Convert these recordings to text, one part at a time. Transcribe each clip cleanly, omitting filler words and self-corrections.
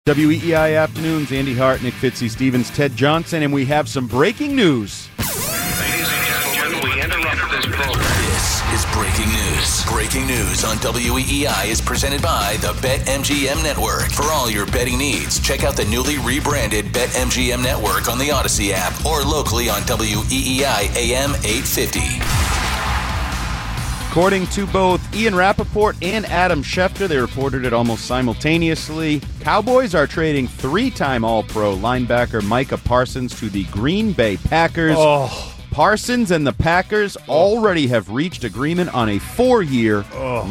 WEEI Afternoons, Andy Hart, Nick Fitzy, Stevens, Ted Johnson, and we have some breaking news. Ladies and gentlemen, we interrupt this program. This is breaking news. Breaking news on WEEI is presented by the BetMGM Network. For all your betting needs, check out the newly rebranded BetMGM Network on the Odyssey app or locally on WEEI AM 850. According to both Ian Rappaport and Adam Schefter, they reported it almost simultaneously. Cowboys are trading three-time All-Pro linebacker Micah Parsons to the Green Bay Packers. Parsons and the Packers already have reached agreement on a 4-year,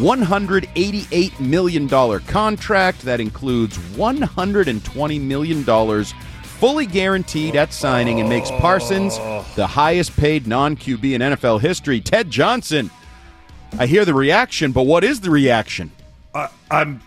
$188 million contract that includes $120 million fully guaranteed at signing and makes Parsons the highest-paid non-QB in NFL history. Ted Johnson, I hear the reaction, but what is the reaction? I'd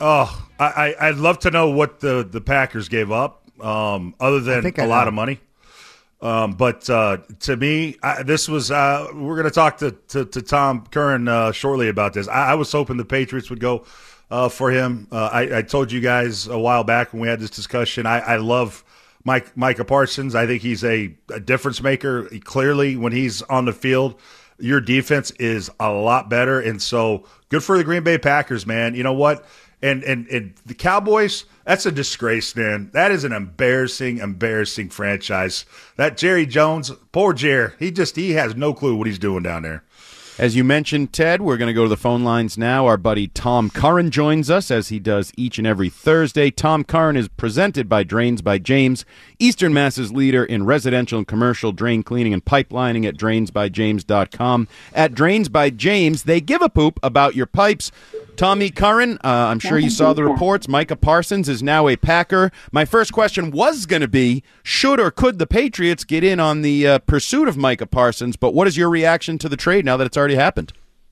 love to know what the Packers gave up, other than a lot of money. But to me, this was we're going to talk to Tom Curran shortly about this. I was hoping the Patriots would go for him. I told you guys a while back when we had this discussion, I love Micah Parsons. I think he's a difference maker. Clearly, when he's on the field, your defense is a lot better, and so good for the Green Bay Packers, man. You know what? And the Cowboys, that's a disgrace, man. That is an embarrassing franchise. That Jerry Jones, poor Jerry, he has no clue what he's doing down there. As you mentioned, Ted, we're going to go to the phone lines now. Our buddy Tom Curran joins us, as he does each and every Thursday. Tom Curran is presented by Drains by James, Eastern Mass's leader in residential and commercial drain cleaning and pipelining at drainsbyjames.com. At Drains by James, they give a poop about your pipes. Tommy Curran, I'm sure you saw the reports. Micah Parsons is now a Packer. My first question was going to be, should or could the Patriots get in on the pursuit of Micah Parsons? But what is your reaction to the trade now that it's already happened?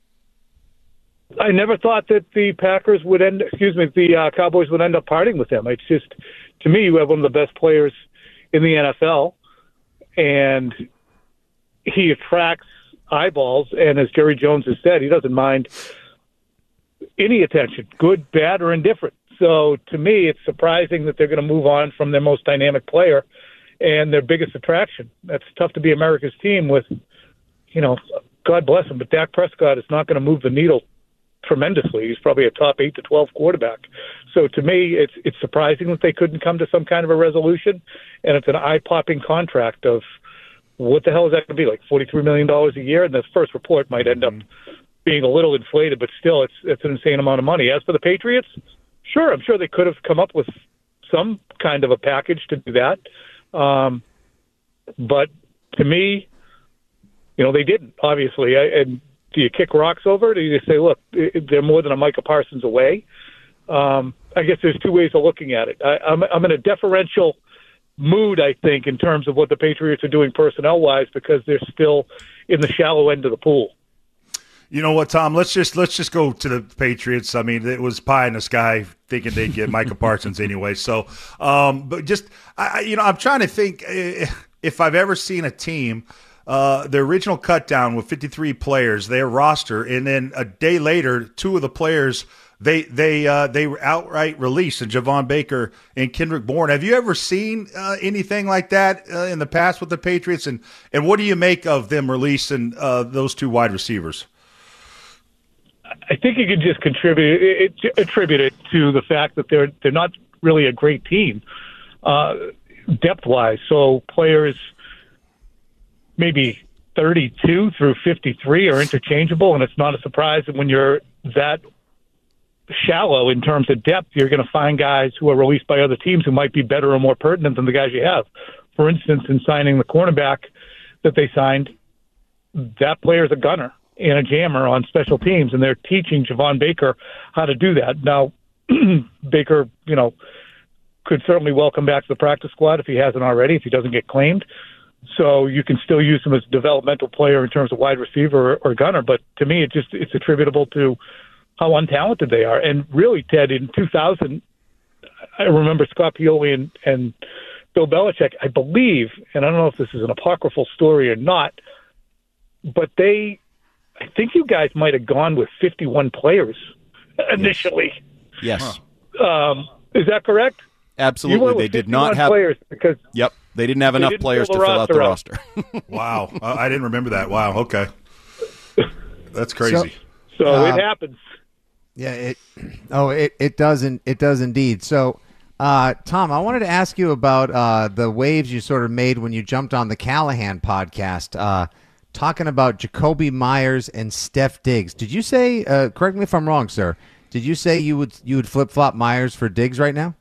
I never thought that the Cowboys would end up parting with him. It's just, to me, you have one of the best players in the NFL, and he attracts eyeballs. And as Jerry Jones has said, he doesn't mind any attention, good, bad, or indifferent. So to me, it's surprising that they're going to move on from their most dynamic player and their biggest attraction. That's tough to be America's team with, God bless him, but Dak Prescott is not going to move the needle tremendously. He's probably a top 8 to 12 quarterback. So to me, it's surprising that they couldn't come to some kind of a resolution, and it's an eye-popping contract of what the hell is that going to be, like $43 million a year? And the first report might end up being a little inflated, but still, it's an insane amount of money. As for the Patriots, sure, I'm sure they could have come up with some kind of a package to do that. But to me, they didn't, obviously. And do you kick rocks over it, or do you say, look, they're more than a Micah Parsons away? I guess there's two ways of looking at it. I'm in a deferential mood, I think, in terms of what the Patriots are doing personnel-wise, because they're still in the shallow end of the pool. You know what, Tom? Let's just go to the Patriots. I mean, it was pie in the sky thinking they'd get Micah Parsons anyway. So, but just I'm trying to think if I've ever seen a team, the original cut down with 53 players, their roster, and then a day later, two of the players they were outright released, and Javon Baker and Kendrick Bourne. Have you ever seen anything like that in the past with the Patriots? And what do you make of them releasing those two wide receivers? I think you could just attribute it to the fact that they're not really a great team depth-wise. So players maybe 32 through 53 are interchangeable, and it's not a surprise that when you're that shallow in terms of depth, you're going to find guys who are released by other teams who might be better or more pertinent than the guys you have. For instance, in signing the cornerback that they signed, that player's a gunner and a jammer on special teams, and they're teaching Javon Baker how to do that. Now, Baker, could certainly welcome back to the practice squad if he hasn't already, if he doesn't get claimed. So you can still use him as a developmental player in terms of wide receiver or gunner. But to me, it's attributable to how untalented they are. And really, Ted, in 2000, I remember Scott Pioli and Bill Belichick, I believe, and I don't know if this is an apocryphal story or not, but I think you guys might have gone with 51 players initially. Yes. Is that correct? Absolutely. They did not have players because they didn't have enough players to fill out the roster. Wow. I didn't remember that. Wow. Okay. That's crazy. So it happens. Yeah, it does indeed. So Tom, I wanted to ask you about the waves you sort of made when you jumped on the Callahan podcast, talking about Jacoby Myers and Steph Diggs. Did you say, correct me if I'm wrong, sir, did you say you would flip-flop Myers for Diggs right now?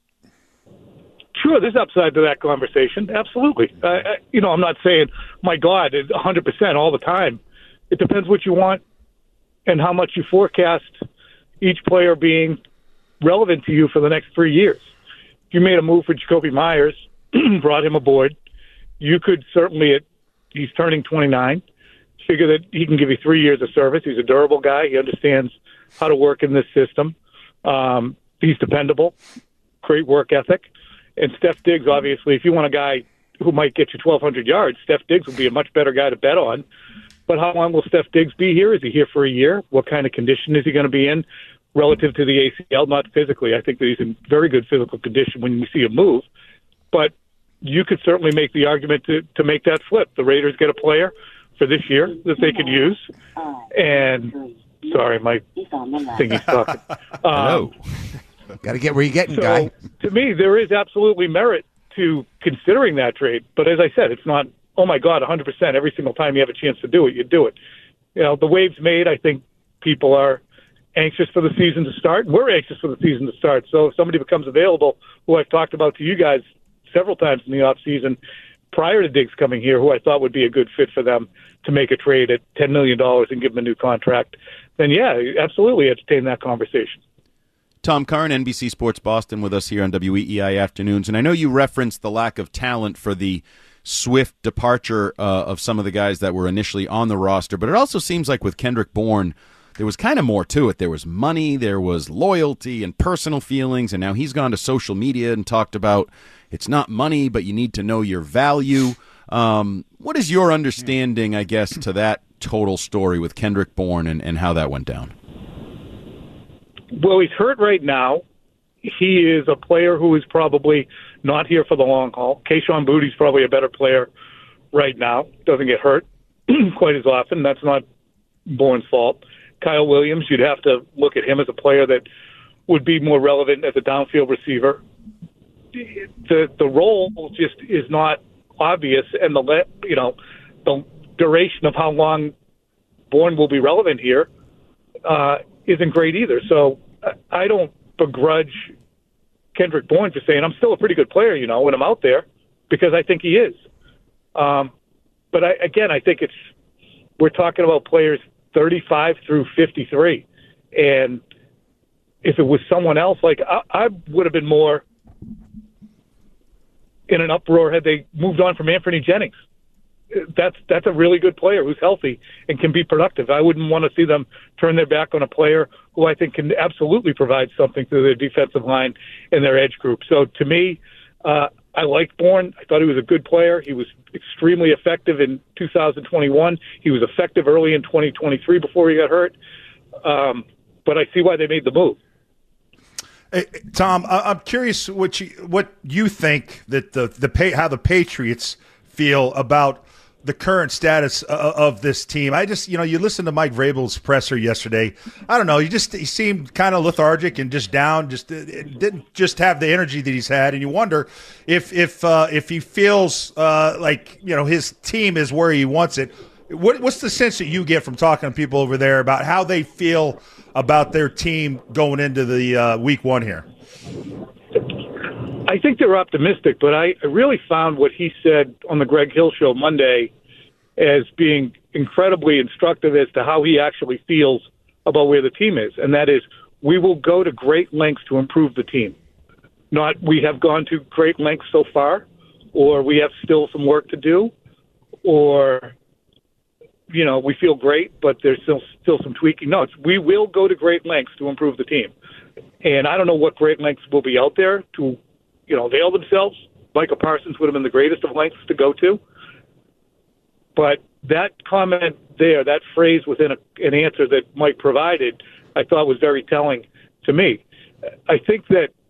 Sure, there's upside to that conversation. Absolutely. I'm not saying, my God, 100% all the time. It depends what you want and how much you forecast each player being relevant to you for the next 3 years. If you made a move for Jacoby Myers, brought him aboard, you could certainly, he's turning 29, figure that he can give you 3 years of service. He's a durable guy. He understands how to work in this system. He's dependable, great work ethic. And Steph Diggs, obviously, if you want a guy who might get you 1,200 yards, Steph Diggs would be a much better guy to bet on. But how long will Steph Diggs be here? Is he here for a year? What kind of condition is he going to be in relative to the ACL? Not physically. I think that he's in very good physical condition when we see him move. But you could certainly make the argument to make that flip. The Raiders get a player for this year that they could use. And, sorry, my thingy's talking. Hello. Got to get where you're getting, so, guy. To me, there is absolutely merit to considering that trade. But as I said, it's not, oh, my God, 100% every single time you have a chance to do it, you do it. The waves made, I think people are anxious for the season to start. We're anxious for the season to start. So if somebody becomes available, who I've talked about to you guys several times in the offseason prior to Diggs coming here, who I thought would be a good fit for them to make a trade at $10 million and give them a new contract, then, yeah, absolutely entertain that conversation. Tom Curran, NBC Sports Boston, with us here on WEEI Afternoons. And I know you referenced the lack of talent for the swift departure of some of the guys that were initially on the roster, but it also seems like with Kendrick Bourne, there was kind of more to it. There was money, there was loyalty and personal feelings, and now he's gone to social media and talked about it's not money, but you need to know your value. What is your understanding, I guess, to that total story with Kendrick Bourne and how that went down? Well, he's hurt right now. He is a player who is probably not here for the long haul. Kayshon Boutte's probably a better player right now. Doesn't get hurt quite as often. That's not Bourne's fault. Kyle Williams, you'd have to look at him as a player that would be more relevant as a downfield receiver. The role just is not obvious, and the duration of how long Bourne will be relevant here isn't great either. So I don't begrudge Kendrick Bourne for saying I'm still a pretty good player, when I'm out there, because I think he is. But I think we're talking about players 35 through 53, and if it was someone else, like I would have been more in an uproar had they moved on from Anthony Jennings. That's a really good player who's healthy and can be productive. I wouldn't want to see them turn their back on a player who I think can absolutely provide something to their defensive line and their edge group. So to me, I liked Bourne. I thought he was a good player. He was extremely effective in 2021. He was effective early in 2023 before he got hurt. But I see why they made the move. Hey, Tom, I'm curious what you think that how the Patriots feel about the current status of this team. I just, you listen to Mike Vrabel's presser yesterday. I don't know. He seemed kind of lethargic and just down. Just didn't just have the energy that he's had, and you wonder if he feels like his team is where he wants it. What's the sense that you get from talking to people over there about how they feel about their team going into the week one here? I think they're optimistic, but I really found what he said on the Greg Hill show Monday as being incredibly instructive as to how he actually feels about where the team is. And that is, we will go to great lengths to improve the team. Not we have gone to great lengths so far, or we have still some work to do, or, we feel great, but there's still some tweaking. No, we will go to great lengths to improve the team. And I don't know what great lengths will be out there to avail themselves. Michael Parsons would have been the greatest of lengths to go to. But that comment there, that phrase within an answer that Mike provided, I thought was very telling to me. I think that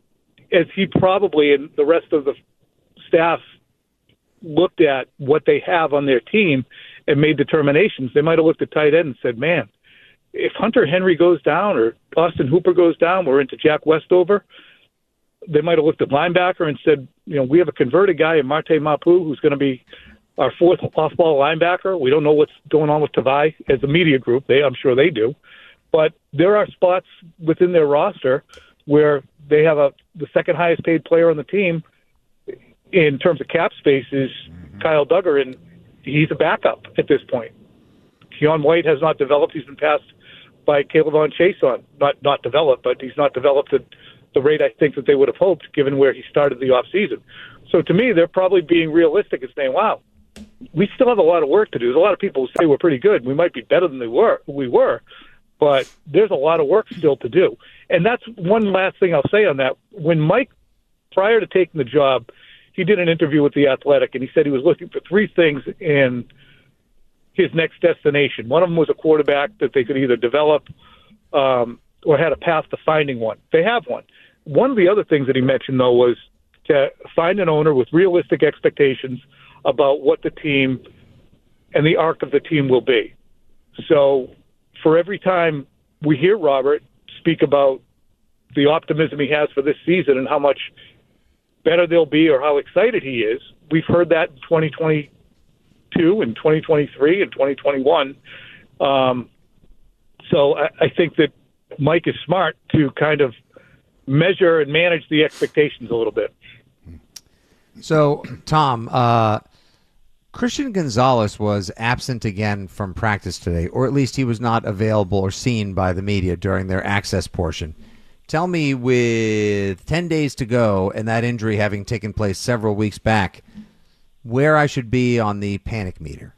as he probably and the rest of the staff looked at what they have on their team and made determinations, they might have looked at tight end and said, man, if Hunter Henry goes down or Austin Hooper goes down, we're into Jack Westover. They might have looked at linebacker and said, we have a converted guy in Marte Mapu who's going to be our fourth off-ball linebacker. We don't know what's going on with Tavai as a media group. I'm sure they do. But there are spots within their roster where they have the second highest paid player on the team in terms of cap space is Kyle Duggar, and he's a backup at this point. Keon White has not developed. He's been passed by Caleb Chase on. Not developed, but he's not developed at the rate I think that they would have hoped given where he started the offseason. So to me, they're probably being realistic and saying, wow, we still have a lot of work to do. There's a lot of people who say we're pretty good. We might be better than we were, but there's a lot of work still to do. And that's one last thing I'll say on that. When Mike, prior to taking the job, he did an interview with The Athletic, and he said he was looking for three things in his next destination. One of them was a quarterback that they could either develop or had a path to finding one. They have one. One of the other things that he mentioned, though, was to find an owner with realistic expectations about what the team and the arc of the team will be. So for every time we hear Robert speak about the optimism he has for this season and how much better they'll be or how excited he is, we've heard that in 2022 and 2023 and 2021. So I think that Mike is smart to kind of measure and manage the expectations a little bit. So, Tom, Christian Gonzalez was absent again from practice today, or at least he was not available or seen by the media during their access portion. Tell me, with 10 days to go and that injury having taken place several weeks back, where I should be on the panic meter.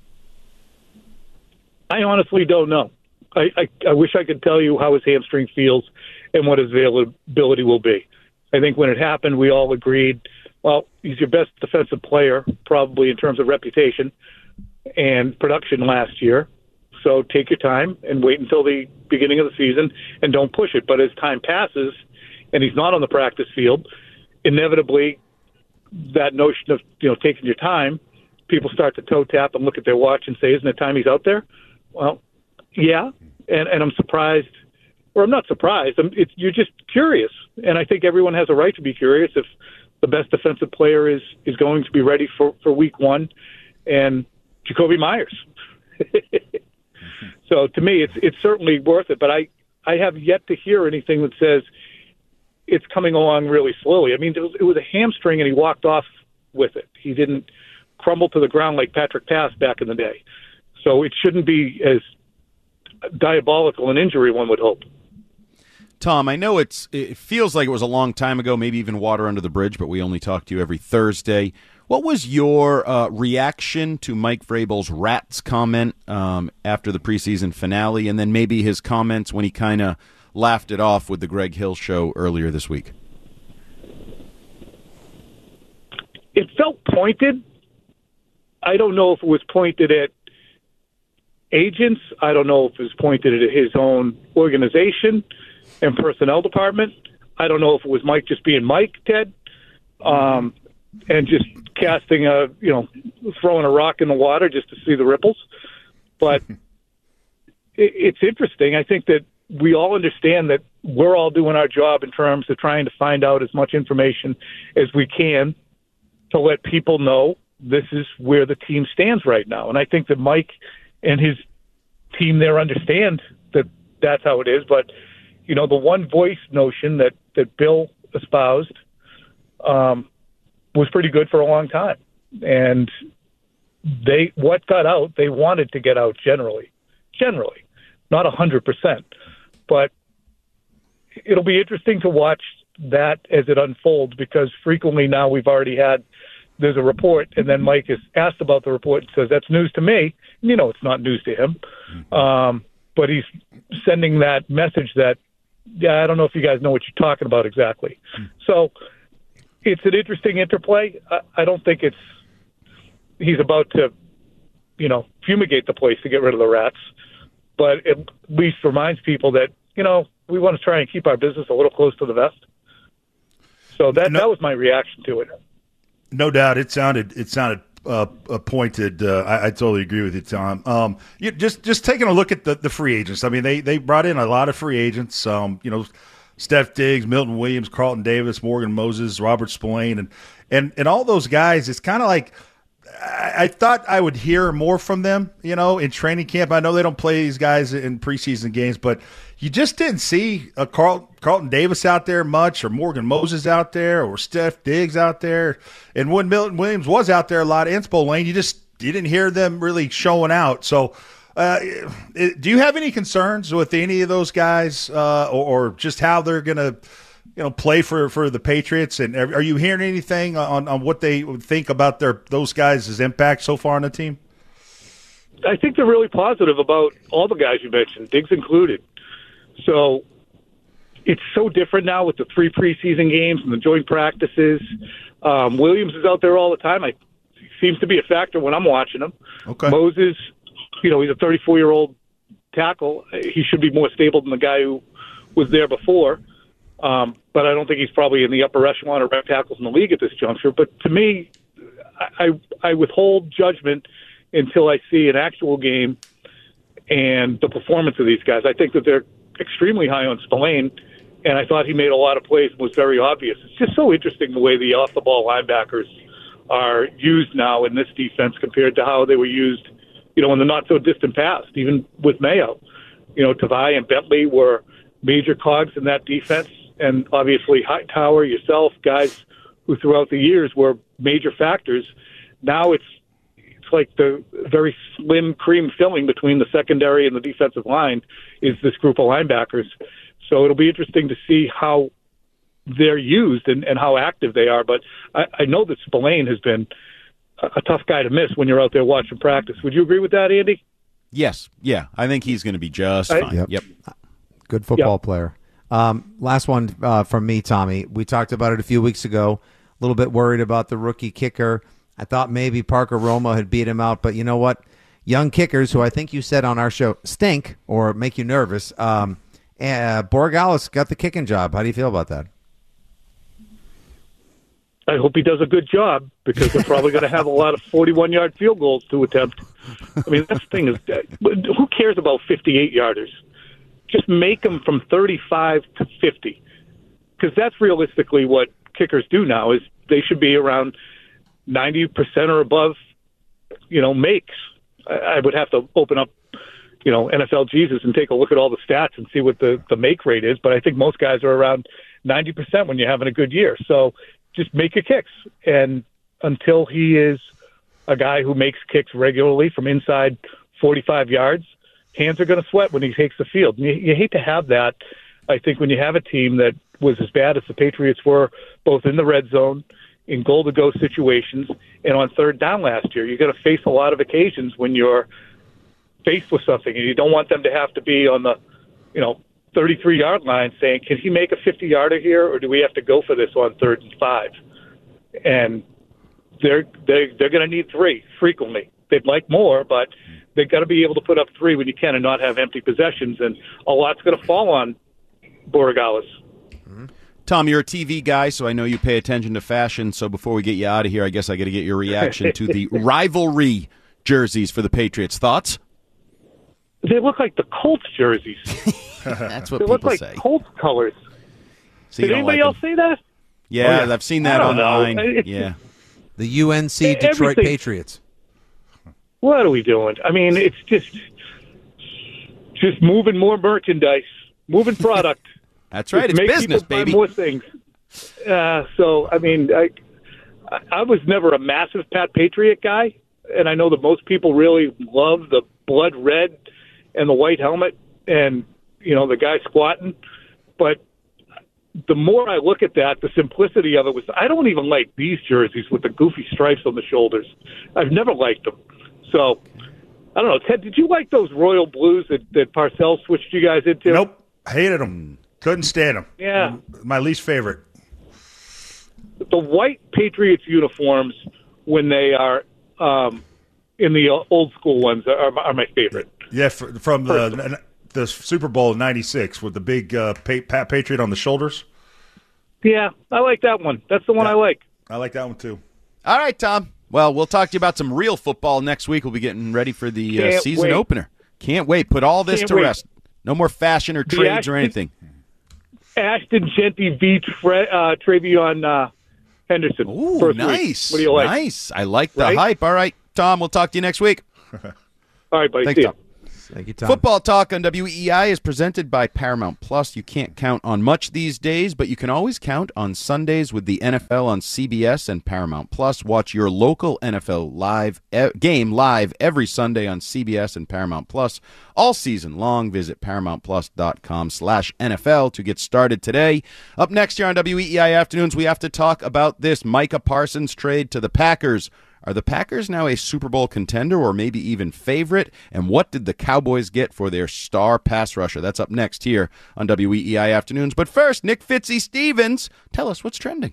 I honestly don't know. I wish I could tell you how his hamstring feels and what his availability will be. I think when it happened, we all agreed, well, he's your best defensive player, probably in terms of reputation and production last year. So take your time and wait until the beginning of the season and don't push it. But as time passes and he's not on the practice field, inevitably that notion of taking your time, people start to toe tap and look at their watch and say, isn't it time he's out there? Well, yeah, and I'm surprised, or I'm not surprised. You're just curious, and I think everyone has a right to be curious if the best defensive player is going to be ready for week one, and Jakobi Meyers. So to me, it's certainly worth it, but I have yet to hear anything that says it's coming along really slowly. I mean, it was a hamstring, and he walked off with it. He didn't crumble to the ground like Patrick Pass back in the day. So it shouldn't be as diabolical an injury, one would hope. Tom, I know it feels like it was a long time ago, maybe even water under the bridge, but we only talk to you every Thursday. What was your reaction to Mike Vrabel's rats comment after the preseason finale, and then maybe his comments when he kind of laughed it off with the Greg Hill show earlier this week? It felt pointed. I don't know if it was pointed at agents. I don't know if it was pointed at his own organization and personnel department. I don't know if it was Mike just being Mike, Ted, and just casting throwing a rock in the water just to see the ripples. But it's interesting. I think that we all understand that we're all doing our job in terms of trying to find out as much information as we can to let people know this is where the team stands right now. And I think that Mike and his team there understand that that's how it is. But, the one voice notion that Bill espoused was pretty good for a long time. And what got out, they wanted to get out generally, not 100%. But it'll be interesting to watch that as it unfolds, because frequently now there's a report, and then Mike is asked about the report and says, that's news to me. And it's not news to him. But he's sending that message that, I don't know if you guys know what you're talking about exactly. So it's an interesting interplay. I don't think he's about to, fumigate the place to get rid of the rats. But it at least reminds people that, we want to try and keep our business a little close to the vest. So that was my reaction to it. No doubt, it sounded pointed. I totally agree with you, Tom. Just taking a look at the free agents. I mean, they brought in a lot of free agents. Steph Diggs, Milton Williams, Carlton Davis, Morgan Moses, Robert Spillane, and all those guys. It's kind of like I thought I would hear more from them, in training camp. I know they don't play these guys in preseason games, but you just didn't see a Carlton Davis out there much, or Morgan Moses out there, or Steph Diggs out there. And when Milton Williams was out there a lot, and Spillane, you didn't hear them really showing out. So do you have any concerns with any of those guys or just how they're going to play for the Patriots? And are you hearing anything on what they think about those guys' impact so far on the team? I think they're really positive about all the guys you mentioned, Diggs included. So it's so different now with the 3 preseason games and the joint practices. Williams is out there all the time. He seems to be a factor when I'm watching him. Okay. Moses, he's a 34-year-old tackle. He should be more stable than the guy who was there before. But I don't think he's probably in the upper echelon of right tackles in the league at this juncture. But to me, I withhold judgment until I see an actual game and the performance of these guys. I think that they're extremely high on Spillane, and I thought he made a lot of plays and was very obvious. It's just so interesting the way the off-the-ball linebackers are used now in this defense compared to how they were used, in the not-so-distant past, even with Mayo. Tavai and Bentley were major cogs in that defense, and obviously Hightower, yourself, guys who throughout the years were major factors. Now it's like the very slim cream filling between the secondary and the defensive line is this group of linebackers. So it'll be interesting to see how they're used and how active they are. But I know that Spillane has been a tough guy to miss when you're out there watching practice. Would you agree with that, Andy? Yes. Yeah. I think he's going to be just fine. Yep. Good football player. Last one from me, Tommy. We talked about it a few weeks ago. A little bit worried about the rookie kicker. I thought maybe Parker Roma had beat him out, but you know what? Young kickers, who I think you said on our show, stink or make you nervous. Borregales got the kicking job. How do you feel about that? I hope he does a good job, because they're probably going to have a lot of 41-yard field goals to attempt. I mean, that's the thing is, who cares about 58-yarders? Just make them from 35 to 50, because that's realistically what kickers do now. Is they should be around 90% or above, makes. I would have to open up, NFL Jesus and take a look at all the stats and see what the make rate is. But I think most guys are around 90% when you're having a good year. So just make your kicks. And until he is a guy who makes kicks regularly from inside 45 yards, hands are going to sweat when he takes the field. You hate to have that, I think, when you have a team that was as bad as the Patriots were, both in the red zone, in goal-to-go situations, and on third down last year. You're going to face a lot of occasions when you're faced with something, and you don't want them to have to be on the, 33-yard line saying, can he make a 50-yarder here, or do we have to go for this on 3rd and 5? And they're going to need 3 frequently. They'd like more, but they've got to be able to put up 3 when you can and not have empty possessions, and a lot's going to fall on Borregales. Tom, you're a TV guy, so I know you pay attention to fashion. So before we get you out of here, I guess I got to get your reaction to the rivalry jerseys for the Patriots. Thoughts? They look like the Colts jerseys. That's what they people look like say. Colts colors. So Did anybody else say that? Yeah, I've seen that online. Yeah. The UNC Detroit Patriots. What are we doing? I mean, it's just moving more merchandise, moving product. That's right. It's business, baby. More things. So, I mean, I was never a massive Pat Patriot guy, and I know that most people really love the blood red and the white helmet and, the guy squatting. But the more I look at that, the simplicity of it was, I don't even like these jerseys with the goofy stripes on the shoulders. I've never liked them. So, I don't know. Ted, did you like those royal blues that Parcells switched you guys into? Nope. Hated them. Couldn't stand them. Yeah. My least favorite. The white Patriots uniforms, when they are in the old school ones, are my favorite. Yeah, from the Super Bowl in '96 with the big Patriot on the shoulders. Yeah, I like that one. That's the one I like. I like that one too. All right, Tom. Well, we'll talk to you about some real football next week. We'll be getting ready for the season opener. Can't wait. Put all this to rest. No more fashion or trades or anything. Ashton Genty v. Travion Henderson. Ooh, nice. Week. What do you like? Nice. I like the hype. All right, Tom, we'll talk to you next week. All right, buddy. Thanks, Tom. Thank you, Tom. Football Talk on WEEI is presented by Paramount Plus. You can't count on much these days, but you can always count on Sundays with the NFL on CBS and Paramount Plus. Watch your local NFL game live every Sunday on CBS and Paramount Plus all season long. Visit ParamountPlus.com/NFL to get started today. Up next here on WEEI Afternoons, we have to talk about this Micah Parsons trade to the Packers. Are the Packers now a Super Bowl contender or maybe even favorite? And what did the Cowboys get for their star pass rusher? That's up next here on WEEI Afternoons. But first, Nick Fitzy Stevens, tell us what's trending.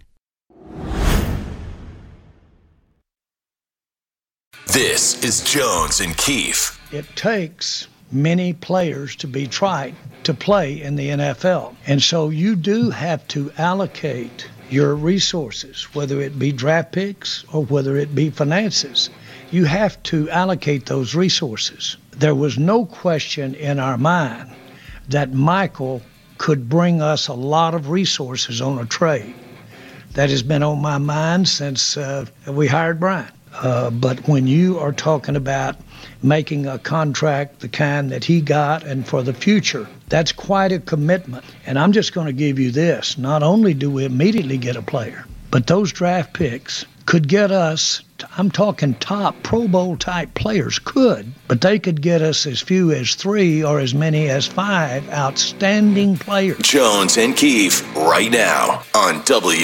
This is Jones and Keefe. It takes many players to be tried to play in the NFL. And so you do have to allocate your resources, whether it be draft picks or whether it be finances. You have to allocate those resources. There was no question in our mind that Michael could bring us a lot of resources on a trade. That has been on my mind since we hired Brian. But when you are talking about making a contract the kind that he got and for the future, that's quite a commitment. And I'm just going to give you this. Not only do we immediately get a player, but those draft picks could get us, I'm talking top Pro Bowl type players could, but they could get us as few as 3 or as many as 5 outstanding players. Jones and Keefe right now on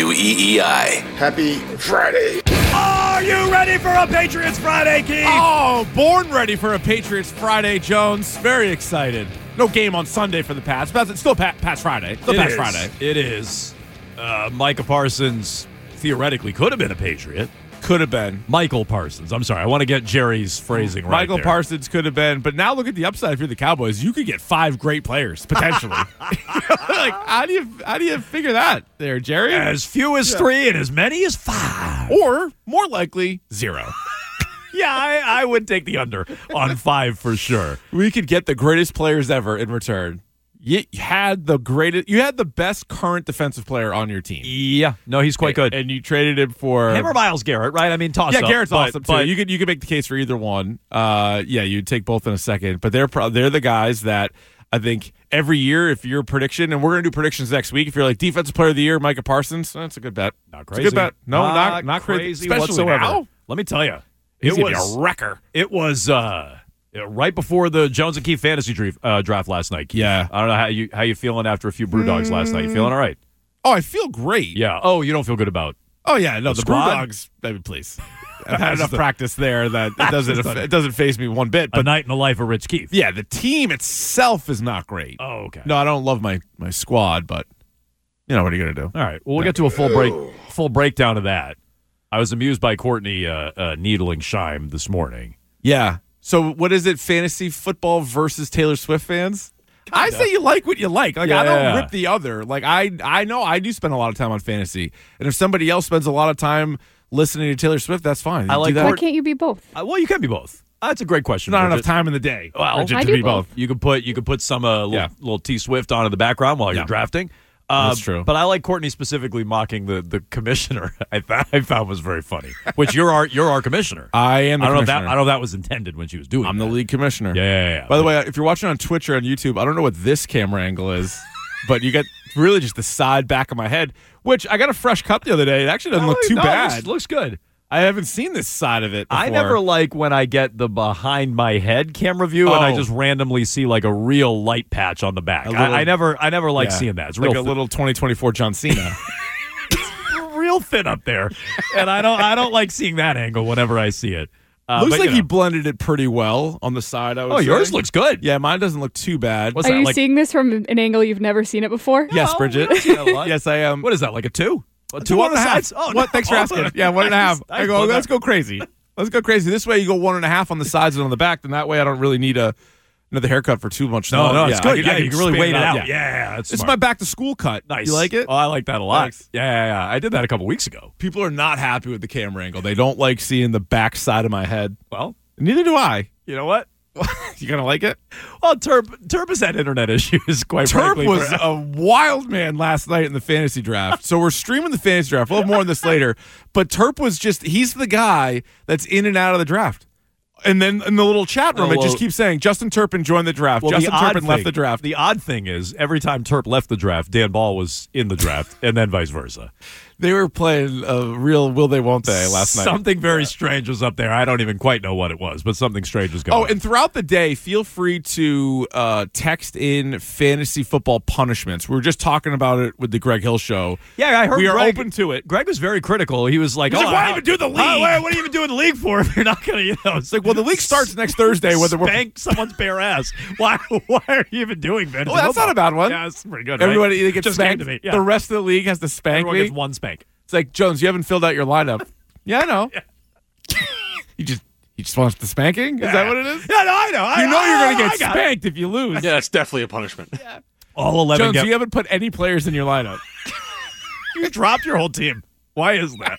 WEEI. Happy Friday. Are you ready for a Patriots Friday, Keith? Oh, born ready for a Patriots Friday, Jones. Very excited. No game on Sunday for the Pats, but it's still Pats Friday. Still Pats Friday. It is. Micah Parsons theoretically could have been a Patriot. Could have been. Michael Parsons. I'm sorry. I want to get Jerry's phrasing right. Michael Parsons could have been. But now look at the upside. If you're the Cowboys, you could get 5 great players, potentially. Like, how do you figure that there, Jerry? As few as 3 and as many as 5. Or, more likely, 0. Yeah, I would take the under on 5 for sure. We could get the greatest players ever in return. You had the best current defensive player on your team. Yeah, no, he's quite good. And you traded him for him or Myles Garrett, right? I mean, toss up. Yeah, Garrett's awesome too. But You could make the case for either one. You'd take both in a second. But they're the guys that I think every year, if your prediction, and we're going to do predictions next week, if you're like Defensive Player of the Year, Micah Parsons, that's a good bet. Not crazy. It's a good bet. No, not crazy especially whatsoever. Now. Let me tell you, He's going to be a wrecker. It was right before the Jones and Keefe fantasy draft last night. Keith. Yeah, I don't know how you feeling after a few brew dogs last night. You feeling all right? Oh, I feel great. Yeah. Oh, you don't feel good about? Oh yeah, no, the brew squad? dogs. I mean, please. I've had enough practice there that it doesn't faze me one bit. But a night in the life of Rich Keefe. Yeah, the team itself is not great. Oh, okay. No, I don't love my squad, but you know what are you going to do? All right. Well, we'll get to a full breakdown of that. I was amused by Courtney needling Scheim this morning. Yeah. So what is it? Fantasy football versus Taylor Swift fans? Kinda. I say you like what you like. Like I don't rip the other. Like I know I do spend a lot of time on fantasy, and if somebody else spends a lot of time listening to Taylor Swift, that's fine. I like that. Why can't you be both? Well, you can be both. That's a great question. Not enough time in the day. Well, I do be both. You could put some little T Swift on in the background while you're drafting. That's true. But I like Courtney specifically mocking the commissioner. I found was very funny. Which you're our commissioner. I am. I don't know if that was intended when she was doing. I'm the league commissioner. Yeah. By the way, if you're watching on Twitch or on YouTube, I don't know what this camera angle is, but you get really just the side back of my head. Which I got a fresh cut the other day. It actually doesn't look too bad. It looks good. I haven't seen this side of it before. I never like when I get the behind my head camera view and I just randomly see like a real light patch on the back. I never like seeing that. It's like real a little 2024 John Cena. It's real thin up there, and I don't like seeing that angle whenever I see it. Looks like he blended it pretty well on the side. Yours looks good. Yeah, mine doesn't look too bad. Are you seeing this from an angle you've never seen it before? Yes, Bridget. Yes, I am. What is that? Like a 2? 2 on the sides? Oh, what? Thanks for asking. Yeah, 1.5. I go, let's go crazy. Let's go crazy. This way you go 1.5 on the sides and on the back, then that way I don't really need a Another haircut for too much. No, it's good. I You can really wait it out. Yeah, it's it's smart. my back to school cut. Nice. You like it? Oh, I like that a lot. Thanks. Yeah. I did that a couple weeks ago. People are not happy with the camera angle. They don't like seeing the back side of my head. Well, neither do I. you know what? You gonna like it? Well, Terp has had internet issues, quite frankly. Terp was a wild man last night in the fantasy draft. So we're streaming the fantasy draft. We'll have more on this later. But Terp was he's the guy that's in and out of the draft. And then in the little chat room, it just keeps saying, Justin Turpin joined the draft. Well, Justin Turpin left the draft. The odd thing is, every time Terp left the draft, Dan Ball was in the draft, and then vice versa. They were playing a real will they, won't they last night. Something very strange was up there. I don't even quite know what it was, but something strange was going on. And throughout the day, feel free to text in fantasy football punishments. We were just talking about it with the Greg Hill Show. Yeah, I heard we are Greg, open to it. Greg was very critical. He was like, why even do the league? What are you even doing the league for if you're not going to, It's like, well, the league starts next Thursday. Whether we're spank someone's bare ass. Why are you even doing fantasy Well, that's football? not a bad one. Yeah, that's pretty good, right? Everybody gets just spanked. came to me. Yeah. The rest of the league has to spank Everyone me. gets one spank. It's like, Jones, you haven't filled out your lineup. Yeah, I know. You just want the spanking? Is that what it is? Yeah, no, I know. You're going to get spanked if you lose. Yeah, that's definitely a punishment. All 11 Jones, you haven't put any players in your lineup. You dropped your whole team. Why is that?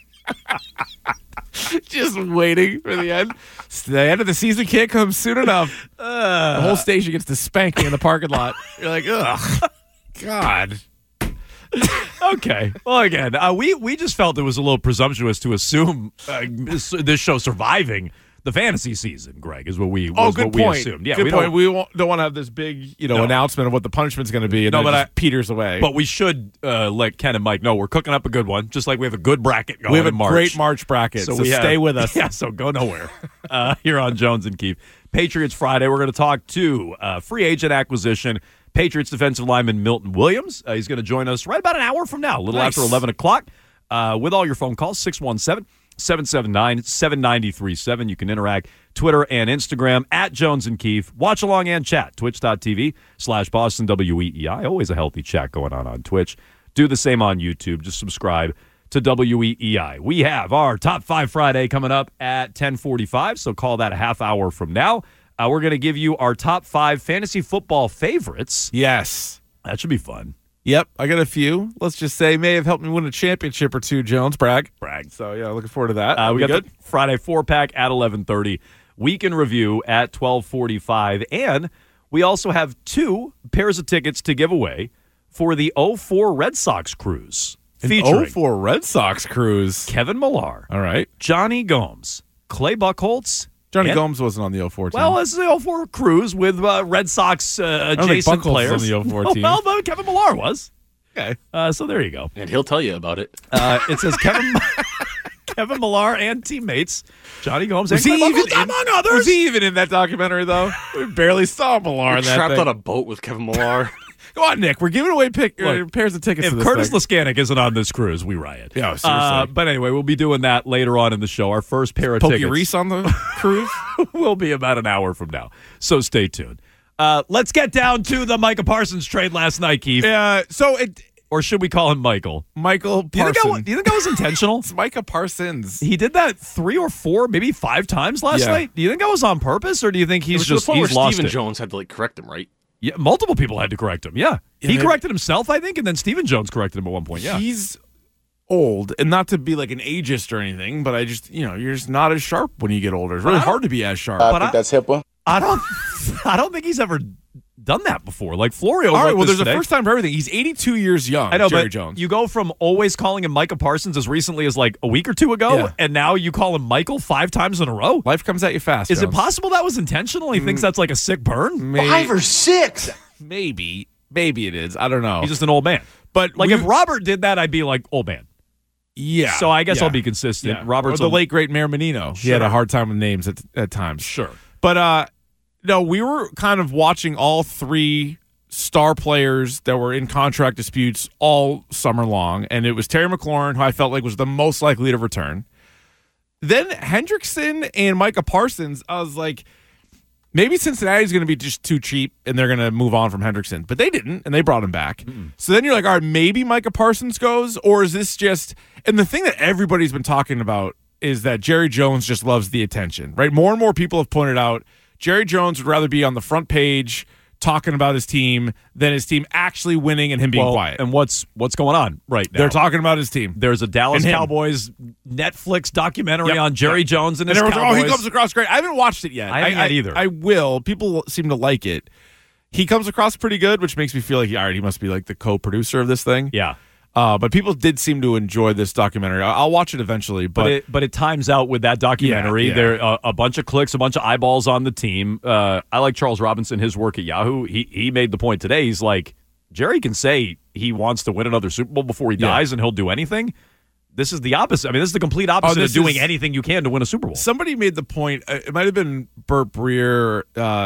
Just waiting for the end. The end of the season can't come soon enough. The whole station gets to spank me in the parking lot. You're like, ugh, God. Okay. Well, again, we just felt it was a little presumptuous to assume this show surviving the fantasy season, Greg, is what we assumed. Yeah, good point. We don't want to have this big announcement of what the punishment's going to be, and then it peters away. But we should let Ken and Mike know we're cooking up a good one, just like we have a good bracket going. We have in a March. great March bracket, so stay with us. Yeah, so go nowhere. Here on Jones and Keefe. Patriots Friday, we're going to talk to free agent acquisition, Patriots defensive lineman Milton Williams. He's going to join us right about an hour from now, a little after 11 o'clock, with all your phone calls, 617-779-7937. You can interact Twitter and Instagram at Jones and Keefe. Watch along and chat, twitch.tv/Boston WEEI. Always a healthy chat going on Twitch. Do the same on YouTube. Just subscribe to WEEI. We have our Top 5 Friday coming up at 10:45, so call that a half hour from now. We're going to give you our top 5 fantasy football favorites. Yes. That should be fun. Yep, I got a few. Let's just say may have helped me win a championship or two, Jones. Brag. Brag. So, yeah, looking forward to that. We got the Friday 4-pack at 11:30, weekend review at 12:45, and we also have 2 pairs of tickets to give away for the 04 Red Sox cruise. Featuring 04 Red Sox cruise. Kevin Millar. All right. Johnny Gomes. Clay Buchholz. Johnny Gomes wasn't on the 04 team. Well, it's the 04 cruise with Red Sox adjacent players. Was on the 04 team. Well, but Kevin Millar was. Okay. So there you go. And he'll tell you about it. It says Kevin Millar and teammates, Johnny Gomes and Clay Buchholz, among others. Was he even in that documentary, though? We barely saw Millar in that trapped thing. on a boat with Kevin Millar. Go on, Nick. We're giving away pairs of tickets. If to this Curtis thing. Lescanic isn't on this cruise, we riot. Yeah, seriously. But anyway, we'll be doing that later on in the show. Our first pair of Pokey tickets Reese on the cruise will be about an hour from now. So stay tuned. Let's get down to the Micah Parsons trade last night, Keith. Or should we call him Michael? Michael Parsons. Do you think that was intentional? It's Micah Parsons. He did that 3 or 4, maybe 5 times last night. Do you think that was on purpose, or do you think he's lost Stephen it? Jones had to correct him, right? Yeah, multiple people had to correct him. Yeah, he corrected himself, I think, and then Stephen Jones corrected him at one point. Yeah, he's old, and not to be like an ageist or anything, but I just you're just not as sharp when you get older. It's really hard to be as sharp. I think that's HIPAA. I don't think he's ever done that before. Like Florio. All right, well, there's today. a first time for everything. He's 82 years young. I know, Jerry but Jones. You go from always calling him Micah Parsons as recently as like a week or 2 ago, and now you call him Michael 5 times in a row. Life comes at you fast. Is Jones. it possible that was intentional? He thinks that's like a sick burn. Maybe. 5 or 6. Maybe it is. I don't know. He's just an old man. But like if Robert did that, I'd be like old man. Yeah. So I guess I'll be consistent. Yeah. Robert's or the late great Mayor Menino. He had a hard time with names at times. Sure. But no, we were kind of watching all 3 star players that were in contract disputes all summer long, and it was Terry McLaurin, who I felt like was the most likely to return. Then Hendrickson and Micah Parsons, I was like, maybe Cincinnati's going to be just too cheap, and they're going to move on from Hendrickson. But they didn't, and they brought him back. Mm-hmm. So then you're like, all right, maybe Micah Parsons goes, or is this just – and the thing that everybody's been talking about is that Jerry Jones just loves the attention, right? More and more people have pointed out Jerry Jones would rather be on the front page talking about his team than his team actually winning and him being quiet. And what's going on right now? They're talking about his team. There's a Dallas Cowboys Netflix documentary on Jerry Jones and his Cowboys. He comes across great. I haven't watched it yet. I haven't yet either. I will. People seem to like it. He comes across pretty good, which makes me feel like he must be like the co-producer of this thing. Yeah. But people did seem to enjoy this documentary. I'll watch it eventually. But it times out with that documentary. Yeah. There a bunch of clicks, a bunch of eyeballs on the team. I like Charles Robinson, his work at Yahoo. He made the point today. He's like, Jerry can say he wants to win another Super Bowl before he dies, and he'll do anything. This is the opposite. I mean, this is the complete opposite of doing anything you can to win a Super Bowl. Somebody made the point. It might have been Burt Breer.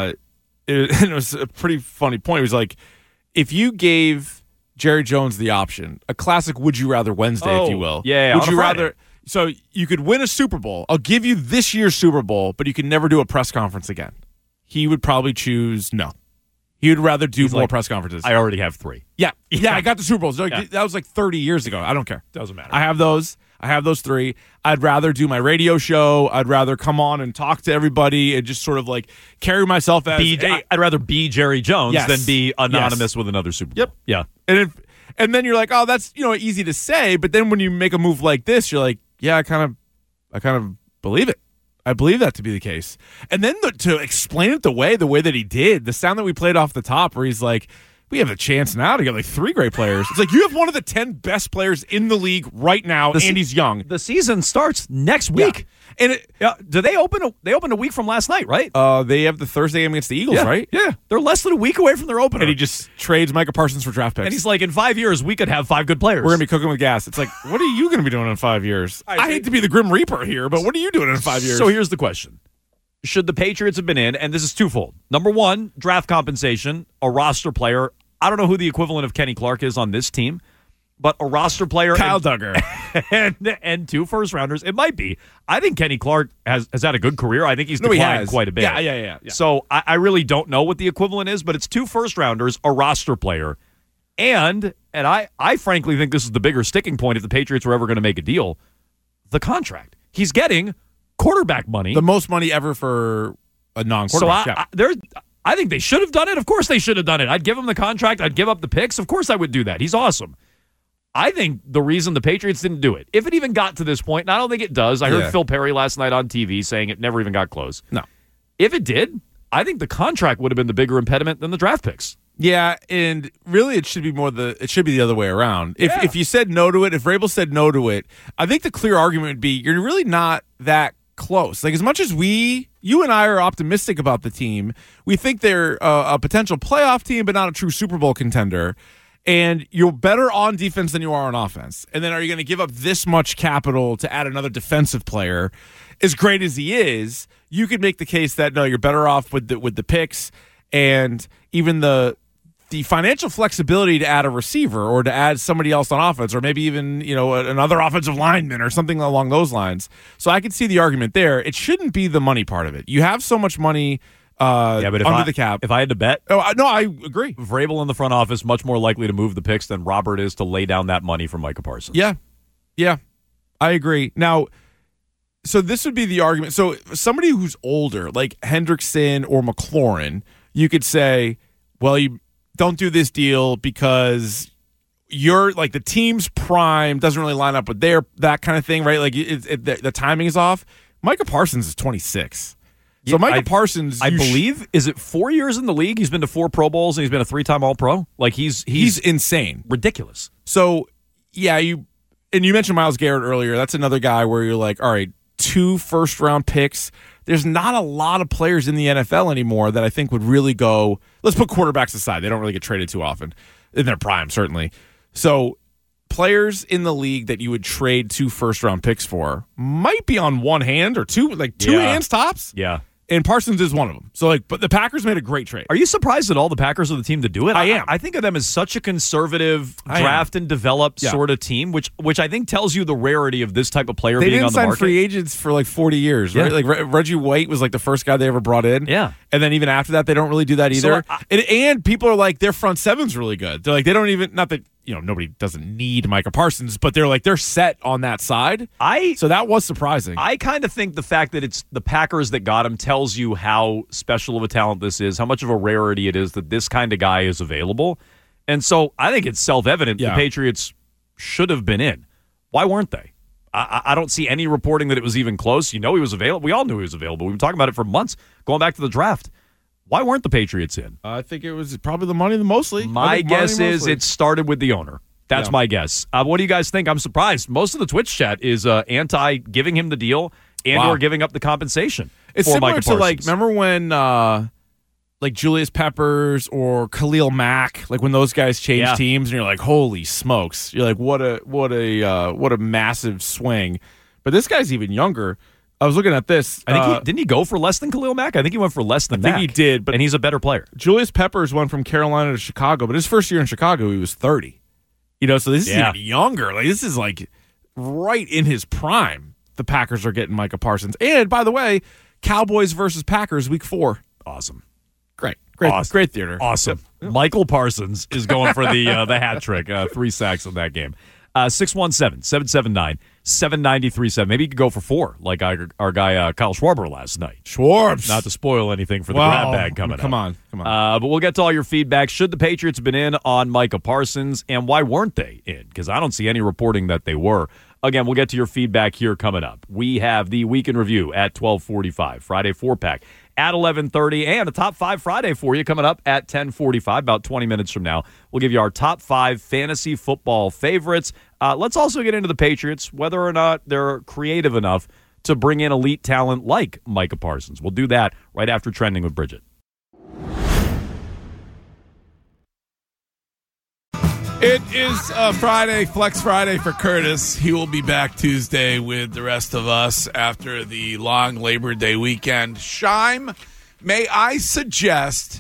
It was a pretty funny point. It was like, if you gave Jerry Jones the option, a classic would you rather Wednesday, if you will. Yeah, would you rather? So you could win a Super Bowl. I'll give you this year's Super Bowl, but you can never do a press conference again. He would probably choose no. He would rather do more press conferences. I already have 3. Yeah, I got the Super Bowls. That was like 30 years ago. I don't care. Doesn't matter. I have those 3. I'd rather do my radio show. I'd rather come on and talk to everybody and just sort of like carry myself as I'd rather be Jerry Jones than be anonymous with another Super Bowl. Yep. Yeah. And then you're like, oh, that's easy to say, but then when you make a move like this, you're like, yeah, I kind of believe it. I believe that to be the case. And then to explain it the way that he did, the sound that we played off the top where he's like, we have a chance now to get like 3 great players. It's like, you have one of the 10 best players in the league right now, and he's young. The season starts next week. Yeah. And do they open a week from last night, right? They have the Thursday game against the Eagles, right? Yeah. They're less than a week away from their opener. And he just trades Micah Parsons for draft picks. And he's like, in 5 years, we could have 5 good players. We're going to be cooking with gas. It's like, what are you going to be doing in 5 years? I hate to be the Grim Reaper here, but what are you doing in 5 years? So here's the question. Should the Patriots have been in, and this is twofold. Number one, draft compensation, a roster player. I don't know who the equivalent of Kenny Clark is on this team, but a roster player. Kyle Duggar. And 2 first-rounders. It might be. I think Kenny Clark has had a good career. I think he's declined quite a bit. Yeah. So I really don't know what the equivalent is, but it's 2 first-rounders, a roster player. And I frankly think this is the bigger sticking point if the Patriots were ever going to make a deal, the contract. He's getting quarterback money. The most money ever for a non-quarterback. So I think they should have done it. Of course they should have done it. I'd give him the contract. I'd give up the picks. Of course I would do that. He's awesome. I think the reason the Patriots didn't do it, if it even got to this point, and I don't think it does. I heard Phil Perry last night on TV saying it never even got close. No. If it did, I think the contract would have been the bigger impediment than the draft picks. Yeah, and really it should be the other way around. If you said no to it, if Vrabel said no to it, I think the clear argument would be you're really not that close. Like, as much as you and I are optimistic about the team, we think they're a potential playoff team, but not a true Super Bowl contender. And you're better on defense than you are on offense. And then are you going to give up this much capital to add another defensive player? As great as he is, you could make the case that no, you're better off with the picks and even the financial flexibility to add a receiver or to add somebody else on offense, or maybe even another offensive lineman or something along those lines. So I could see the argument there. It shouldn't be the money part of it. You have so much money but under the cap. If I had to bet, no, I agree. Vrabel in the front office much more likely to move the picks than Robert is to lay down that money for Micah Parsons. Yeah, I agree. Now, so this would be the argument. So somebody who's older, like Hendrickson or McLaurin, you could say, well, you don't do this deal because you're like the team's prime doesn't really line up with that kind of thing, right? Like the timing is off. Micah Parsons is 26. So Micah Parsons, I believe, is it 4 years in the league? He's been to 4 Pro Bowls and he's been a 3-time All-Pro. Like he's insane, ridiculous. So yeah, you mentioned Myles Garrett earlier. That's another guy where you're like, all right, 2 first-round picks. There's not a lot of players in the NFL anymore that I think would really go. Let's put quarterbacks aside; they don't really get traded too often in their prime, certainly. So players in the league that you would trade 2 first-round picks for might be on one hand or two hands tops. Yeah. And Parsons is one of them. So, but the Packers made a great trade. Are you surprised that all the Packers are the team to do it? I am. I think of them as such a conservative draft and develop sort of team, which I think tells you the rarity of this type of player being on the market. They didn't sign free agents for like 40 years, right? Like Reggie White was like the first guy they ever brought in. Yeah. And then even after that, they don't really do that either. And people are like, their front seven's really good. They're like, they don't even, not that nobody doesn't need Micah Parsons, but they're set on that side. So that was surprising. I kind of think the fact that it's the Packers that got him tells you how special of a talent this is, how much of a rarity it is that this kind of guy is available. And so I think it's self-evident the Patriots should have been in. Why weren't they? I don't see any reporting that it was even close. He was available. We all knew he was available. We've been talking about it for months, going back to the draft. Why weren't the Patriots in? I think it was probably the money mostly. My guess is it started with the owner. That's my guess. What do you guys think? I'm surprised. Most of the Twitch chat is anti-giving him the deal and or giving up the compensation. It's for similar Micah to, Parsons. remember when Julius Peppers or Khalil Mack, when those guys change teams and you're like, holy smokes. You're like, what a massive swing. But this guy's even younger. I was looking at this. I think didn't he go for less than Khalil Mack? I think he went for less than Mack. I think he did, and he's a better player. Julius Peppers went from Carolina to Chicago, but his first year in Chicago, he was 30. So this is even younger. This is right in his prime. The Packers are getting Micah Parsons. And by the way, Cowboys versus Packers week 4. Awesome. Great theater. Awesome. Yep. Michael Parsons is going for the hat trick. 3 sacks in that game. 617-779-7937. Maybe you could go for 4, like our guy Kyle Schwarber last night. Schwarbs. Not to spoil anything for the grab bag coming up. Come on. But we'll get to all your feedback. Should the Patriots have been in on Micah Parsons, and why weren't they in? Because I don't see any reporting that they were. Again, we'll get to your feedback here coming up. We have the Week in Review at 12:45, Friday 4-pack at 11:30, and a Top 5 Friday for you coming up at 10:45, about 20 minutes from now. We'll give you our top 5 fantasy football favorites. Let's also get into the Patriots, whether or not they're creative enough to bring in elite talent like Micah Parsons. We'll do that right after Trending with Bridget. It is Friday, Flex Friday for Curtis. He will be back Tuesday with the rest of us after the long Labor Day weekend. Shime, may I suggest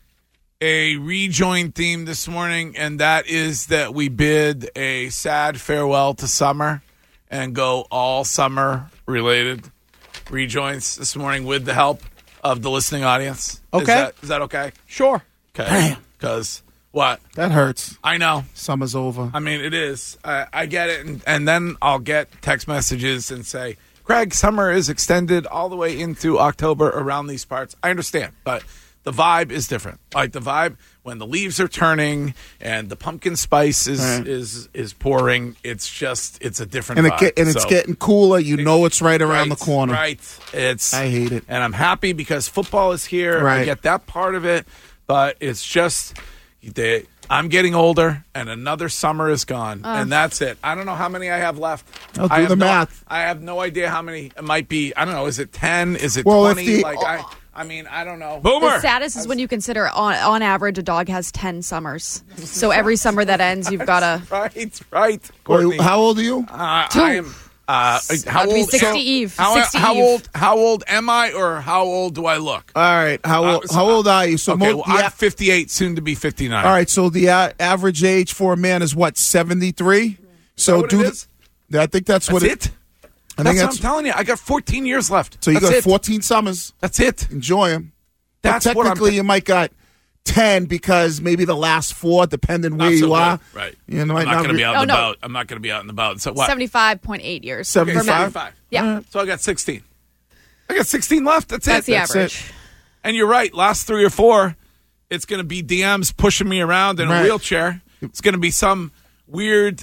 a rejoin theme this morning, and that is that we bid a sad farewell to summer and go all summer-related rejoins this morning with the help of the listening audience. Okay. Is that okay? Sure. Okay. Because... What? That hurts. I know. Summer's over. I mean, it is. I get it. And then I'll get text messages and say, Craig, summer is extended all the way into October around these parts. I understand. But the vibe is different. Like the vibe when the leaves are turning and the pumpkin spice is pouring. It's a different vibe. It's getting cooler. It's right around the corner. Right. I hate it. And I'm happy because football is here. Right. I get that part of it. But it's just... I'm getting older, and another summer is gone, and that's it. I don't know how many I have left. I'll do the math. I have no idea how many it might be. I don't know. Is it 10? Is it 20? I mean, I don't know. Boomer! The saddest is when you consider, on average, a dog has 10 summers. So every summer that ends, you've got to... Right. Courtney. How old are you? 2. I am... how old? 60 Eve. 60 How old am I, or how old do I look? All right. How old are you? So I'm 58, soon to be 59. All right. So the average age for a man is what, 73? So what it is? I think that's what it. That's what I'm telling you. I got 14 years left. So you got 14 summers. That's it. Enjoy them. That's but technically, you might got 10 because maybe the last 4, depending where you are. Right. You I'm not going to be out and about. I'm not going to be out and about. So what? 75.8 years. 75? Yeah. So I got 16. I got 16 left. That's the average. It. And you're right. Last 3 or 4, it's going to be DMs pushing me around in a wheelchair. It's going to be some weird,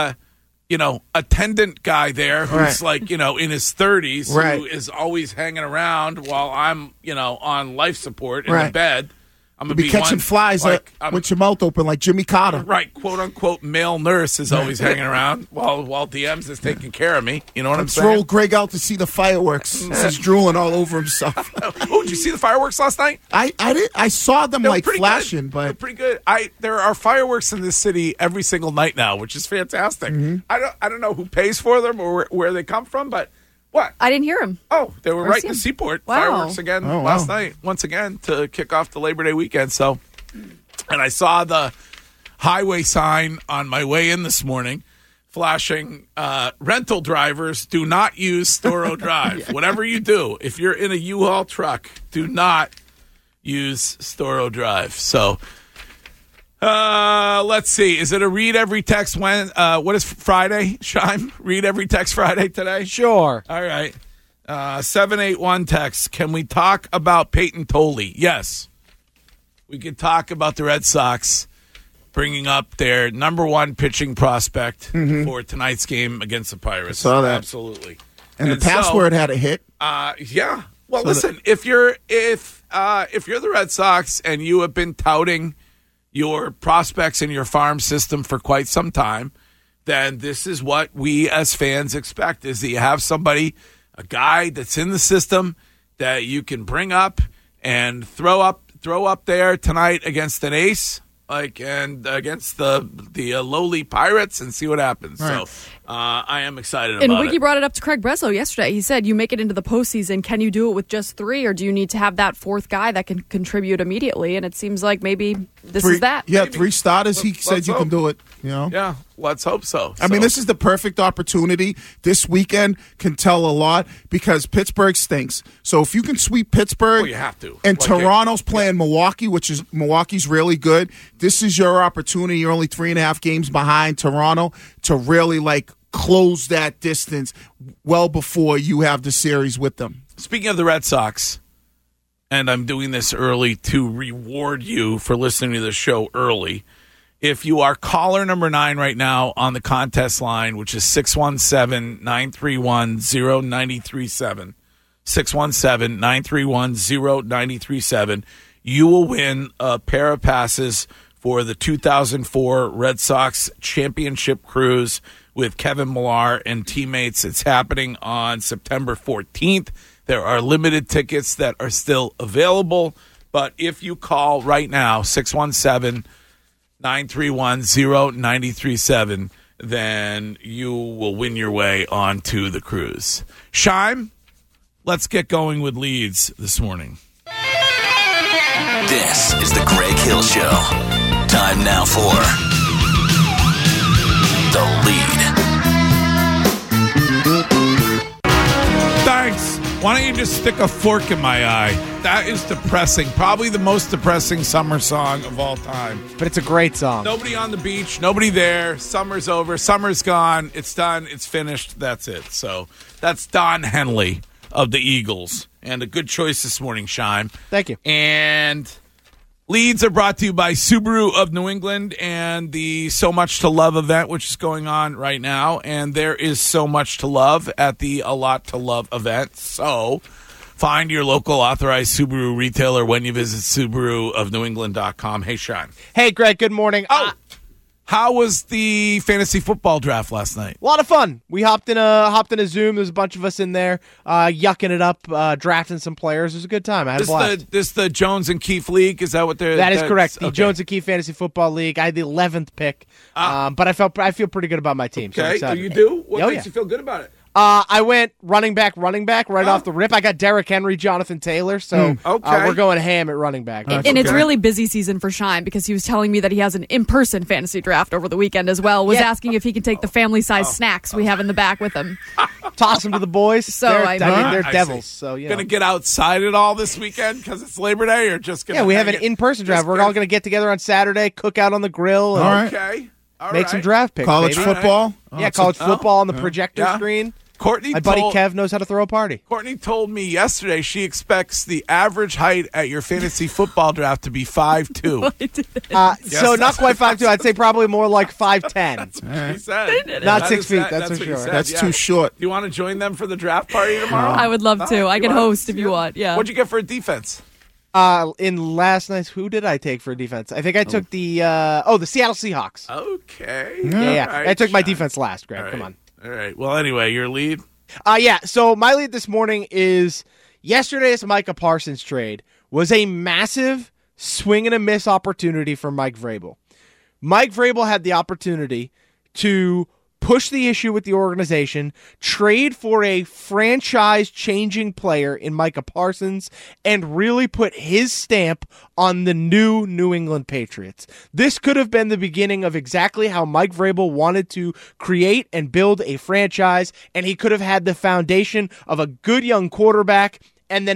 attendant guy there who's in his 30s who is always hanging around while I'm, on life support in a bed. I'm going to be catching flies with your mouth open like Jimmy Carter. Right, quote-unquote male nurse is always hanging around while DMs is taking care of me. You know what I'm saying? Let's roll Greg out to see the fireworks. He's drooling all over himself. Oh, did you see the fireworks last night? I did. I saw them flashing, but they're pretty good. There are fireworks in this city every single night now, which is fantastic. Mm-hmm. I don't know who pays for them or where they come from, but what? I didn't hear him. Oh, they were right in the seaport. Wow. Fireworks again last night, once again, to kick off the Labor Day weekend. So, and I saw the highway sign on my way in this morning flashing, rental drivers do not use Storrow Drive. Whatever you do, if you're in a U-Haul truck, do not use Storrow Drive. So, Let's see. Is it a read every text when? What is Friday, Shime? Read every text Friday today? Sure. All right. 781 text. Can we talk about Peyton Tolle? Yes. We could talk about the Red Sox bringing up their number one pitching prospect for tonight's game against the Pirates. Saw that. Absolutely. And the password had a hit. Yeah. Well, listen, if you're the Red Sox and you have been touting your prospects in your farm system for quite some time, then this is what we as fans expect, is that you have somebody, a guy that's in the system that you can bring up and throw up there tonight against an ace, and against the lowly Pirates, and see what happens. Right. So I am excited about it. And Wiki brought it up to Craig Breslow yesterday. He said, you make it into the postseason, can you do it with just 3, or do you need to have that fourth guy that can contribute immediately? And it seems like maybe this is that. Yeah, maybe. 3 starters. He said you can do it. You know? Yeah, let's hope so. I mean, this is the perfect opportunity. This weekend can tell a lot because Pittsburgh stinks. So if you can sweep Pittsburgh, you have to. And Toronto's playing Milwaukee, Milwaukee's really good. This is your opportunity. You're only 3.5 games behind Toronto to really close that distance well before you have the series with them. Speaking of the Red Sox, and I'm doing this early to reward you for listening to the show early. If you are caller number 9 right now on the contest line, which is 617-931-0937, 617-931-0937, you will win a pair of passes for the 2004 Red Sox Championship Cruise with Kevin Millar and teammates. It's happening on September 14th. There are limited tickets that are still available, but if you call right now, 617-931-0937, then you will win your way onto the cruise. Shime, let's get going with leads this morning. This is the Greg Hill Show. Time now for The Lead. Thanks. Why don't you just stick a fork in my eye? That is depressing. Probably the most depressing summer song of all time. But it's a great song. Nobody on the beach, nobody there. Summer's over. Summer's gone. It's done. It's finished. That's it. So that's Don Henley of the Eagles. And a good choice this morning, Shime. Thank you. And leads are brought to you by Subaru of New England and the So Much to Love event, which is going on right now. And there is so much to love at the A Lot to Love event. So find your local authorized Subaru retailer when you visit SubaruofNewEngland.com. Hey, Sean. Hey, Greg. Good morning. How was the fantasy football draft last night? A lot of fun. We hopped in a Zoom. There's a bunch of us in there, yucking it up, drafting some players. It was a good time. I had a blast. This the Jones and Keefe League? Is that what they're? That is correct. The Jones and Keefe Fantasy Football League. I had the 11th pick, but I feel pretty good about my team. Okay, so you do? What makes you feel good about it? I went running back right off the rip. I got Derrick Henry, Jonathan Taylor, so we're going ham at running back. And it's really busy season for Shine because he was telling me that he has an in-person fantasy draft over the weekend as well. Was asking if he could take the family-sized snacks we have in the back with him. Toss them to the boys. So they're devils. So gonna get outside at all this weekend because it's Labor Day, or just gonna? Yeah, we have an in-person draft. We're all gonna get together on Saturday, cook out on the grill. Okay. Make some draft picks. College football. College football on the projector screen. My buddy Kev knows how to throw a party. Courtney told me yesterday she expects the average height at your fantasy football draft to be 5'2". So not quite 5'2". I'd say probably more like 5'10". He said. Not 6 feet, that's for sure. That's too short. Do you want to join them for the draft party tomorrow? I would love to. I can host if you want. Yeah. What'd you get for a defense? In last night's, who did I take for a defense? I think I took the Seattle Seahawks. Okay. Yeah. Right, I took my defense last, Greg. Come on. All right. Well, anyway, your lead? So my lead this morning is yesterday's Micah Parsons trade was a massive swing and a miss opportunity for Mike Vrabel. Mike Vrabel had the opportunity to push the issue with the organization, trade for a franchise-changing player in Micah Parsons, and really put his stamp on the new New England Patriots. This could have been the beginning of exactly how Mike Vrabel wanted to create and build a franchise, and he could have had the foundation of a good young quarterback and then a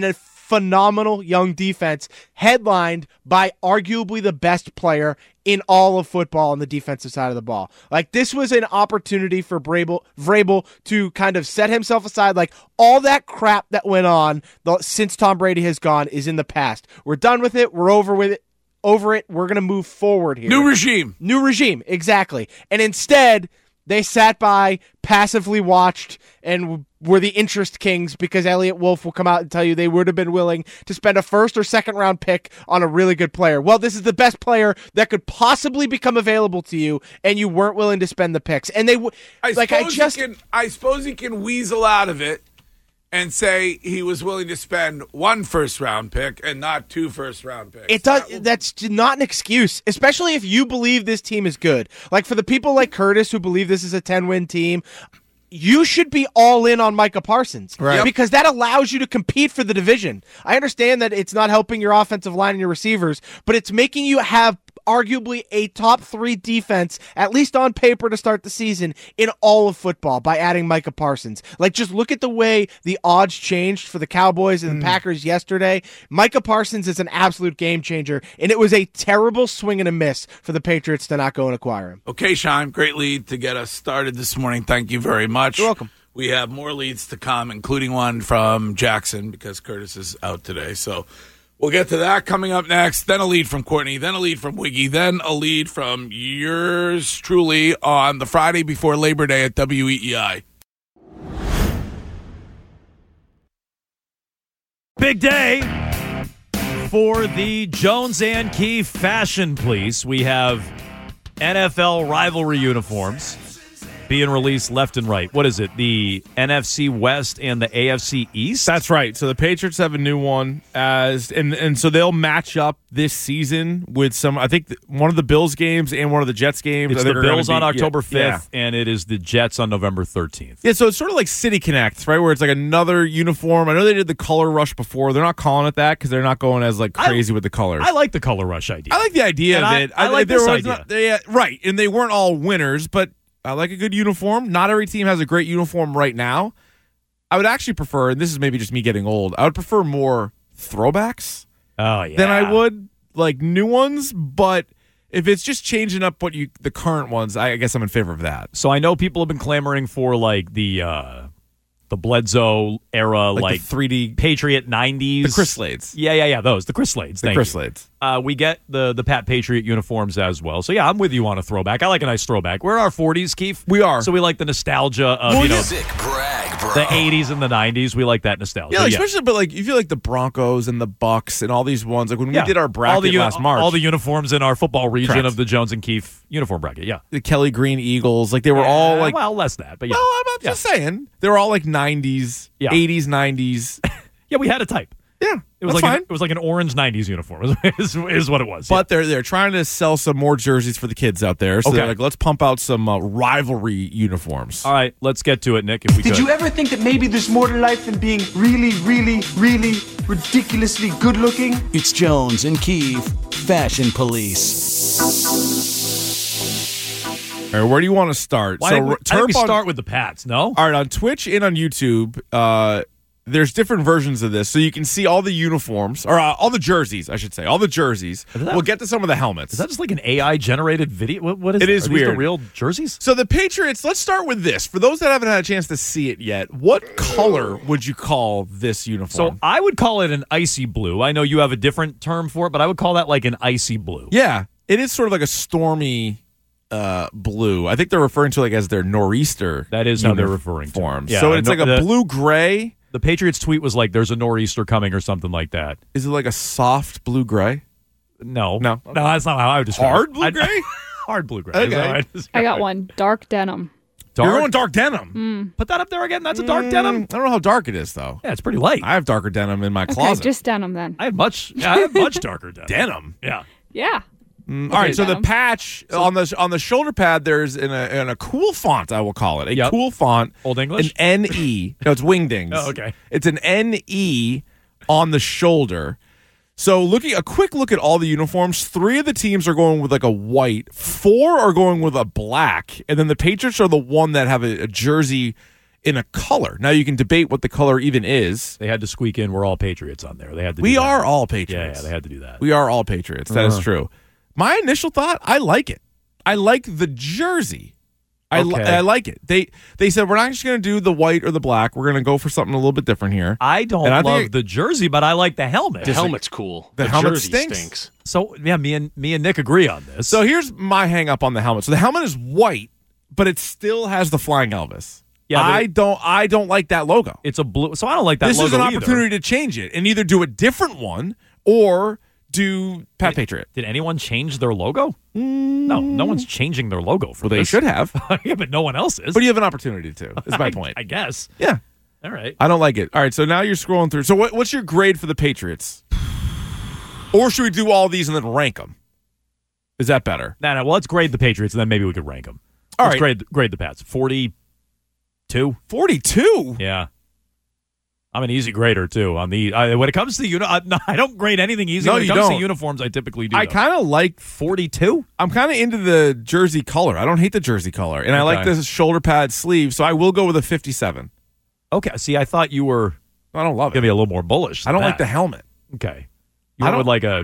phenomenal young defense headlined by arguably the best player in all of football on the defensive side of the ball. Like, this was an opportunity for Vrabel to kind of set himself aside. Like, all that crap that went on since Tom Brady has gone is in the past. We're done with it. We're over with it. We're going to move forward here. New regime. Exactly. And instead, they sat by, passively watched, and were the interest kings because Elliott Wolf will come out and tell you they would have been willing to spend a first or second round pick on a really good player. Well, this is the best player that could possibly become available to you, and you weren't willing to spend the picks. And I suppose he can weasel out of it and say he was willing to spend 1 first-round pick and not 2 first-round picks. That's not an excuse, especially if you believe this team is good. Like, for the people like Curtis who believe this is a 10-win team, you should be all in on Micah Parsons, right? Because that allows you to compete for the division. I understand that it's not helping your offensive line and your receivers, but it's making you have arguably a top 3 defense, at least on paper, to start the season in all of football by adding Micah Parsons. Like, just look at the way the odds changed for the Cowboys and the Packers yesterday. Micah Parsons is an absolute game changer, and it was a terrible swing and a miss for the Patriots to not go and acquire him. Okay, Sean, great lead to get us started this morning. Thank you very much. You're welcome. We have more leads to come, including one from Jackson because Curtis is out today. So we'll get to that coming up next. Then a lead from Courtney, then a lead from Wiggy, then a lead from yours truly on the Friday before Labor Day at WEEI. Big day for the Jones and Keefe Fashion Police. We have NFL rivalry uniforms being released left and right. What is it? The NFC West and the AFC East? That's right. So the Patriots have a new one and so they'll match up this season with some, I think one of the Bills games and one of the Jets games. It's the Bills on October 5th, and it is the Jets on November 13th. Yeah, so it's sort of like City Connect, right, where it's like another uniform. I know they did the color rush before. They're not calling it that because they're not going as like crazy with the colors. I like the color rush idea. I like the idea of it. I like this idea. Right, and they weren't all winners, but I like a good uniform. Not every team has a great uniform right now. I would actually prefer, and this is maybe just me getting old, I would prefer more throwbacks than I would like new ones. But if it's just changing up the current ones, I guess I'm in favor of that. So I know people have been clamoring for like the Bledsoe era, like the 3D Patriot 90s. The Chris Slades. Yeah, those. The Chris Slades. The Chris Slades. We get the Pat Patriot uniforms as well. So, yeah, I'm with you on a throwback. I like a nice throwback. We're in our 40s, Keith. We are. So we like the nostalgia of, Sick brag, bro. the 80s and the 90s. We like that nostalgia. Yeah, especially, but like you feel like the Broncos and the Bucks and all these ones. Like when we did our bracket last March. All the uniforms in our football region of the Jones and Keefe uniform bracket, yeah. The Kelly Green Eagles. Like they were all like. Well, less that, but yeah. Well, I'm just saying. They were all like 90s, 80s, 90s. Yeah, we had a type. Yeah, it was fine. It was like an orange 90s uniform is what it was. But they're trying to sell some more jerseys for the kids out there. So they're like, let's pump out some rivalry uniforms. All right, let's get to it, Nick, if we could. Did you ever think that maybe there's more to life than being really, really, really ridiculously good looking? It's Jones and Keefe, Fashion Police. All right, where do you want to start? I think we start with the Pats, no? All right, on Twitch and on YouTube, there's different versions of this. So you can see all the uniforms, or all the jerseys, I should say. All the jerseys. We'll get to some of the helmets. Is that just like an AI-generated video? What is it? It is weird. Are these the real jerseys? So the Patriots, let's start with this. For those that haven't had a chance to see it yet, what color would you call this uniform? So I would call it an icy blue. I know you have a different term for it, but I would call that like an icy blue. Yeah, it is sort of like a stormy blue. I think they're referring to like as their nor'easter. That is how they're referring to. Yeah, so it's like a blue-gray. The Patriots tweet was like, there's a nor'easter coming or something like that. Is it like a soft blue-gray? No. Okay. No, that's not how I would describe it. Hard blue-gray? Hard blue-gray. Okay. I got one. Dark denim. You're going dark denim. Put that up there again. That's a dark denim. I don't know how dark it is, though. Yeah, it's pretty light. I have darker denim in my closet. Okay, just denim then. I have much darker denim. Denim? Yeah. Yeah. All right, so the patch on the shoulder pad, there's in a cool font, I will call it. Cool font. Old English? An NE. No, it's Wingdings. Oh, okay. It's an NE on the shoulder. So a quick look at all the uniforms. 3 of the teams are going with like a white. 4 are going with a black. And then the Patriots are the one that have a jersey in a color. Now you can debate what the color even is. They had to squeak in. We're all Patriots on there. They had to. We do that. are all Patriots. Yeah, they had to do that. We are all Patriots. That is true. My initial thought, I like it. I like the jersey. I like it. They said we're not just going to do the white or the black. We're going to go for something a little bit different here. I don't love the jersey, but I like the helmet. The helmet's cool. The helmet jersey stinks. So yeah, me and Nick agree on this. So here's my hang up on the helmet. So the helmet is white, but it still has the flying Elvis. Yeah, I don't like that logo. It's a blue, so I don't like that. This logo is an either. opportunity to change it and either do a different one or do Pat Patriot. Did anyone change their logo? No one's changing their logo for this. They should have. Yeah, but no one else is. But you have an opportunity to, is my point. I guess. Yeah. All right. I don't like it. All right, so now you're scrolling through. So what's your grade for the Patriots? Or should we do all these and then rank them? Is that better? No, well, let's grade the Patriots, and then maybe we could rank them. All let's right. grade the Pats. 42? 42? Yeah. I'm an easy grader, too. On the when it comes to I don't grade anything easy. No, when it you comes don't. to uniforms, I typically do. I kind of like 42. I'm kind of into the jersey color. I don't hate the jersey color. And I like the shoulder pad sleeve, so I will go with a 57. Okay. See, I thought you were I don't love it. Going to be a little more bullish. I don't like the helmet. Okay. You went with like a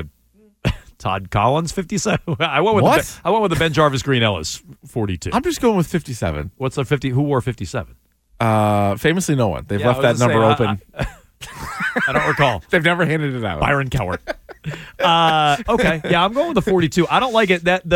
Todd Collins 57. I went with the Ben Jarvis Green Ellis 42. I'm just going with 57. What's the 50? Who wore 57? Famously, no one. They've left that number open. I don't recall. They've never handed it out. Byron Cowart. Okay, yeah, I'm going with the 42. I don't like it. That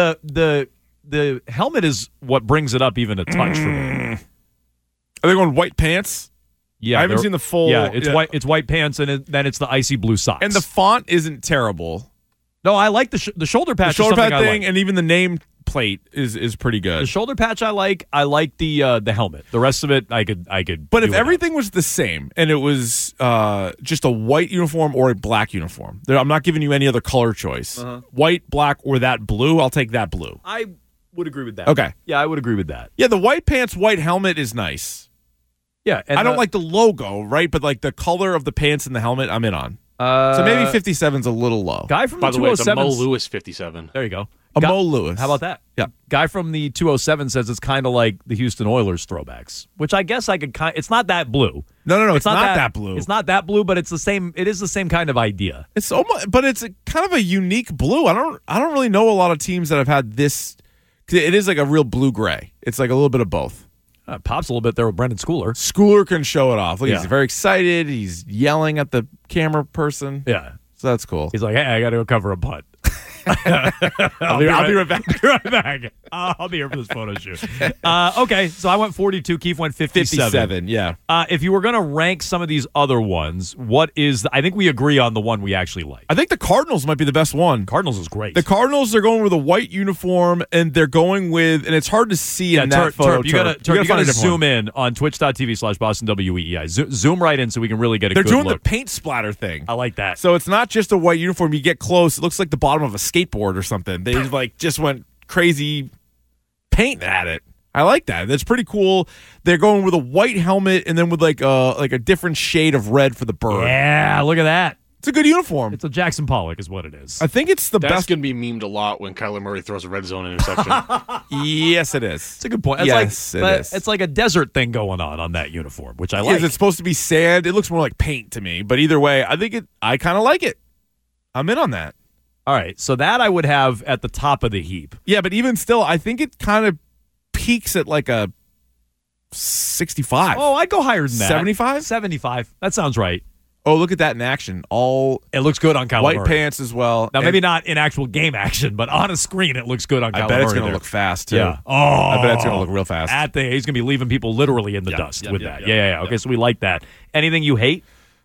the helmet is what brings it up even a touch for me. Are they going white pants? Yeah, I haven't seen the full. Yeah, it's white. It's white pants, and then it's the icy blue socks. And the font isn't terrible. No, I like the shoulder patch. The shoulder pad thing, like. and even the name plate is pretty good. The shoulder patch I like. I like the helmet. The rest of it I could. But if everything was the same and it was just a white uniform or a black uniform, I'm not giving you any other color choice. White, black, or that blue. I'll take that blue. I would agree with that. Okay. Yeah, I would agree with that. Yeah, the white pants, white helmet is nice. Yeah, and I don't like the logo, right? But like the color of the pants and the helmet, I'm in on. So maybe 57's a little low. Guy from By the the way, it's a 207. Mo Lewis 57. There you go. Mo Lewis. How about that? Yeah. Guy from the 207 says it's kind of like the Houston Oilers throwbacks, which I guess I could it's not that blue. No, it's not that blue. It's not that blue, but it's the same. It is the same kind of idea. It's almost, but it's kind of a unique blue. I don't really know a lot of teams that have had this. It is like a real blue gray. It's like a little bit of both. Pops a little bit there with Brendan Schooler. Schooler can show it off. Look, he's very excited. He's yelling at the camera person. Yeah. So that's cool. He's like, hey, I got to go cover a punt. I'll be right back. I'll be here for this photo shoot. Okay, so I went 42. Keith went 57. Yeah. If you were going to rank some of these other ones, what is? I think we agree on the one we actually like. I think the Cardinals might be the best one. Cardinals is great. The Cardinals are going with a white uniform, and they're going with, and it's hard to see in that photo. You got to zoom in on twitch.tv/BostonWEEI. Zoom right in so we can really get a good look. They're doing the paint splatter thing. I like that. So it's not just a white uniform. You get close, it looks like the bottom of a skateboard or something. They just went crazy paint at it. I like that. That's pretty cool. They're going with a white helmet and then with like a different shade of red for the bird. Yeah, look at that. It's a good uniform. It's a Jackson Pollock is what it is. I think it's the That's best. going to be memed a lot when Kyler Murray throws a red zone interception. Yes, it is. It's a good point. It's like a desert thing going on that uniform, which I like. Is it supposed to be sand? It looks more like paint to me. But either way, I kind of like it. I'm in on that. All right, so that I would have at the top of the heap. Yeah, but even still, I think it kind of peaks at like a 65. Oh, I'd go higher than that. 75? 75. That sounds right. Oh, look at that in action. It looks good on Kyler white Murray. pants as well. Now, maybe not in actual game action, but on a screen, it looks good on Kyler Murray. I bet it's going to look fast, too. Yeah. Oh. I bet it's going to look real fast. He's going to be leaving people literally in the dust with that. Yeah. Okay, so we like that. Anything you hate?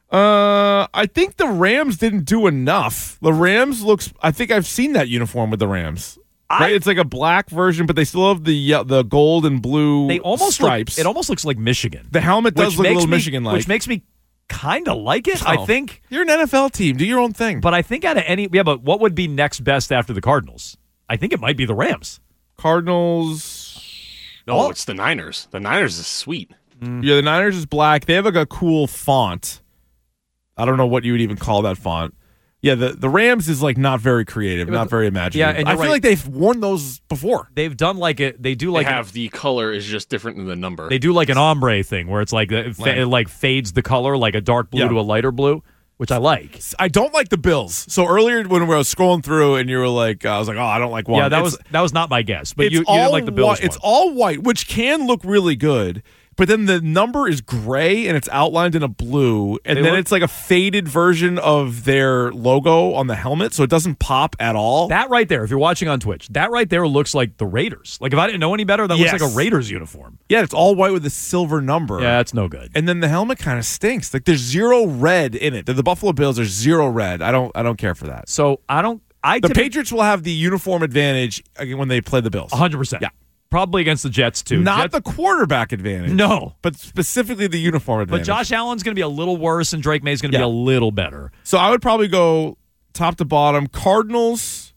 I think the Rams didn't do enough. The Rams I think I've seen that uniform with the Rams. Right? It's like a black version, but they still have the gold and blue stripes. It almost looks like Michigan. The helmet does look a little Michigan-like. Which makes me kind of like it. I think you're an NFL team. Do your own thing. But I think out of but what would be next best after the Cardinals? I think it might be the Rams. Cardinals. No, it's the Niners. The Niners is sweet. Yeah, the Niners is black. They have like a cool font. I don't know what you would even call that font. Yeah, the Rams is like not very creative, not very imaginative. Yeah, and I feel like they've worn those before. They've done like it. They do like the color is just different than the number. They do like an ombre thing where it's like it like fades the color like a dark blue to a lighter blue, which I like. I don't like the Bills. So earlier when we were scrolling through and you were like, I was like, oh, I don't like one. Yeah, that was not my guess, but you didn't like the Bills. It's all white, which can look really good. But then the number is gray and it's outlined in a blue, and then it's like a faded version of their logo on the helmet, so it doesn't pop at all. That right there, if you're watching on Twitch, that right there looks like the Raiders. Like if I didn't know any better, that looks like a Raiders uniform. Yeah, it's all white with a silver number. Yeah, that's no good. And then the helmet kind of stinks. Like there's zero red in it. The Buffalo Bills, there's zero red. I don't care for that. So the Patriots will have the uniform advantage when they play the Bills. 100%. Yeah. Probably against the Jets, too. Not the quarterback advantage. No. But specifically the uniform advantage. But Josh Allen's going to be a little worse, and Drake May's going to be a little better. So I would probably go top to bottom. Cardinals.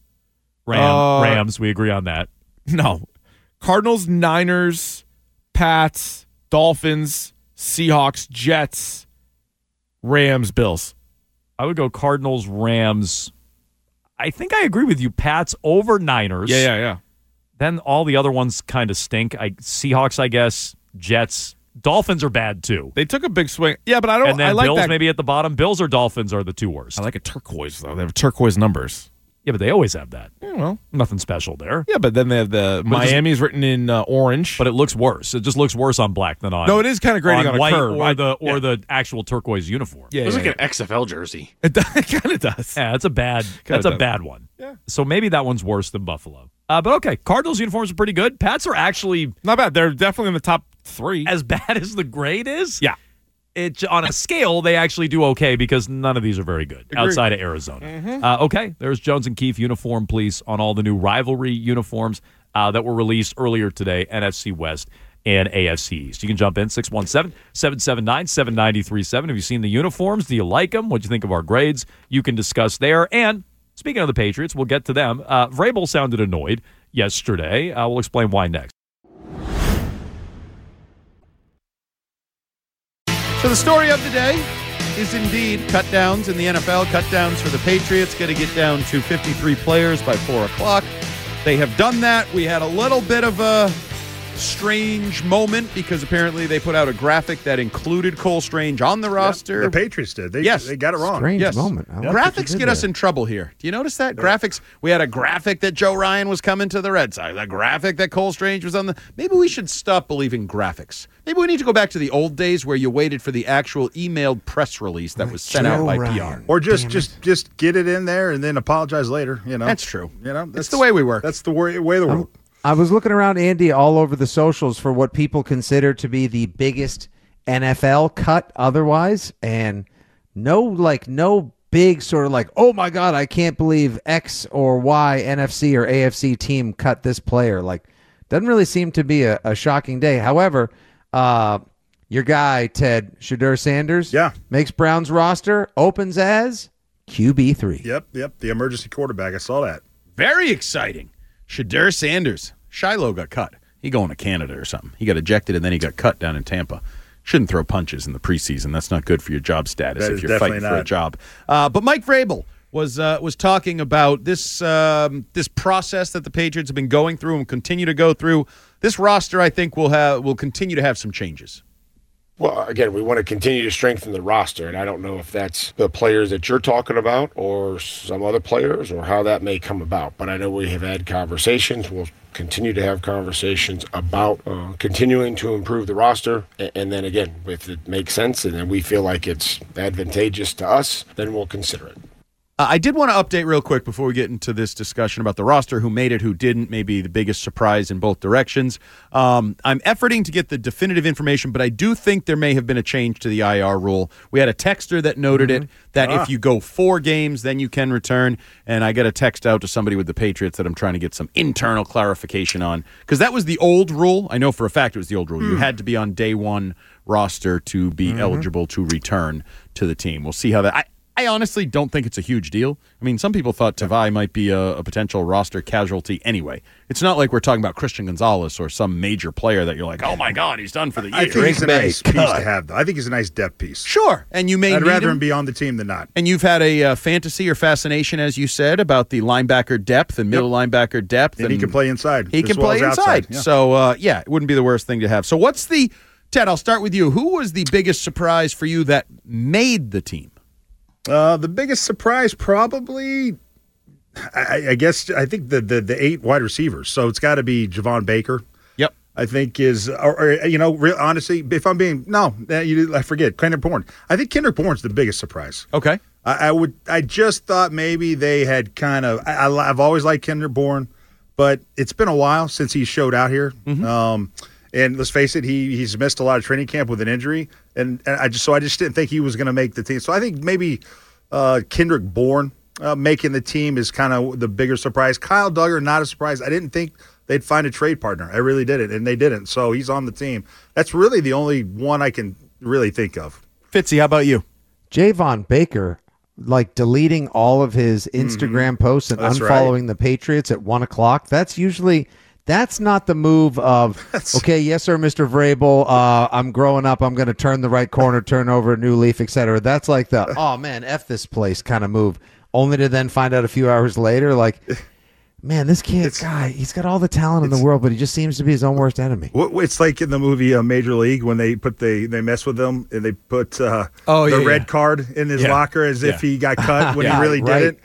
Rams, we agree on that. No. Cardinals, Niners, Pats, Dolphins, Seahawks, Jets, Rams, Bills. I would go Cardinals, Rams. I think I agree with you. Pats over Niners. Yeah. Then all the other ones kind of stink. Seahawks, I guess. Jets. Dolphins are bad, too. They took a big swing. Yeah, but I don't. And then I like Bills that. maybe at the bottom. Bills or Dolphins are the two worst. I like a turquoise, though. They have turquoise numbers. Yeah, but they always have that. Yeah, well, nothing special there. Yeah, but then they have the Miami's written in orange. But it looks worse. It just looks worse on black than on. No, it is kind of grading on a white curve. or the actual turquoise uniform. Yeah, it looks like an XFL jersey. It kind of does. Yeah, it's a bad. That's a bad one. Yeah. So maybe that one's worse than Buffalo. But okay, Cardinals uniforms are pretty good. Pats are actually not bad. They're definitely in the top 3. As bad as the grade is. Yeah. On a scale, they actually do okay because none of these are very good outside of Arizona. Okay, there's Jones and Keefe Uniform Police on all the new rivalry uniforms that were released earlier today, NFC West and AFC East. You can jump in, 617-779-7937. Have you seen the uniforms? Do you like them? What do you think of our grades? You can discuss there. And speaking of the Patriots, we'll get to them. Vrabel sounded annoyed yesterday. We'll explain why next. So the story of the day is indeed cutdowns in the NFL, cutdowns for the Patriots, going to get down to 53 players by 4 o'clock. They have done that. We had a little bit of a strange moment because apparently they put out a graphic that included Cole Strange on the roster. The Patriots did. They got it wrong. Strange moment. Graphics get us in trouble here. Do you notice that? Graphics. We had a graphic that Joe Ryan was coming to the Red Sox. A graphic that Cole Strange was on the. Maybe we should stop believing graphics. Maybe we need to go back to the old days where you waited for the actual emailed press release that was sent out by PR. Or just get it in there and then apologize later. That's true. That's the way we work. That's the way of the world. I was looking around, Andy, all over the socials for what people consider to be the biggest NFL cut otherwise, and no big sort of like, oh my God, I can't believe X or Y NFC or AFC team cut this player. Like, doesn't really seem to be a shocking day. However, your guy, Ted Shedeur Sanders, makes Brown's roster, opens as QB3. Yep, the emergency quarterback. I saw that. Very exciting. Shedeur Sanders. Shiloh got cut. He going to Canada or something. He got ejected and then he got cut down in Tampa. Shouldn't throw punches in the preseason. That's not good for your job status if you're fighting for a job. But Mike Vrabel was talking about this process that the Patriots have been going through and continue to go through. This roster, I think, will continue to have some changes. Well, again, we want to continue to strengthen the roster, and I don't know if that's the players that you're talking about or some other players or how that may come about. But I know we have had conversations. We'll continue to have conversations about continuing to improve the roster. And then, again, if it makes sense and then we feel like it's advantageous to us, then we'll consider it. I did want to update real quick before we get into this discussion about the roster, who made it, who didn't, maybe the biggest surprise in both directions. I'm efforting to get the definitive information, but I do think there may have been a change to the IR rule. We had a texter that noted it, that if you go 4 games, then you can return. And I got a text out to somebody with the Patriots that I'm trying to get some internal clarification on, because that was the old rule. I know for a fact it was the old rule. You had to be on day 1 roster to be eligible to return to the team. We'll see how that... I honestly don't think it's a huge deal. I mean, some people thought Tavai might be a potential roster casualty anyway. It's not like we're talking about Christian Gonzalez or some major player that you're like, oh my God, he's done for the year. I think he's a nice piece to have, though. I think he's a nice depth piece. Sure, and you may I'd need rather him. him be on the team than not. And you've had a fantasy or fascination, as you said, about the linebacker depth and middle linebacker depth. And he can play inside. He can play inside. Yeah. So, it wouldn't be the worst thing to have. So Ted, I'll start with you. Who was the biggest surprise for you that made the team? The biggest surprise probably, I think the 8 wide receivers. So it's got to be Javon Baker. Yep. I think honestly, if I'm being, I forget, Kendrick Bourne. I think Kendrick Bourne's the biggest surprise. Okay. I just thought maybe they had kind of, I've always liked Kendrick Bourne, but it's been a while since he showed out here. Mm-hmm. And let's face it, he's missed a lot of training camp with an injury, and I just didn't think he was going to make the team. So I think maybe Kendrick Bourne making the team is kind of the bigger surprise. Kyle Duggar, not a surprise. I didn't think they'd find a trade partner. I really didn't, and they didn't. So he's on the team. That's really the only one I can really think of. Fitzy, how about you? Javon Baker, like deleting all of his Instagram posts and unfollowing the Patriots at 1:00. That's not the move of, okay, yes, sir, Mr. Vrabel, I'm growing up, I'm going to turn the right corner, turn over a new leaf, etc. That's like the, oh, man, F this place kind of move, only to then find out a few hours later, like, man, this guy, he's got all the talent in the world, but he just seems to be his own worst enemy. It's like in the movie Major League when they mess with him and they put the red card in his locker as if he got cut when he really didn't.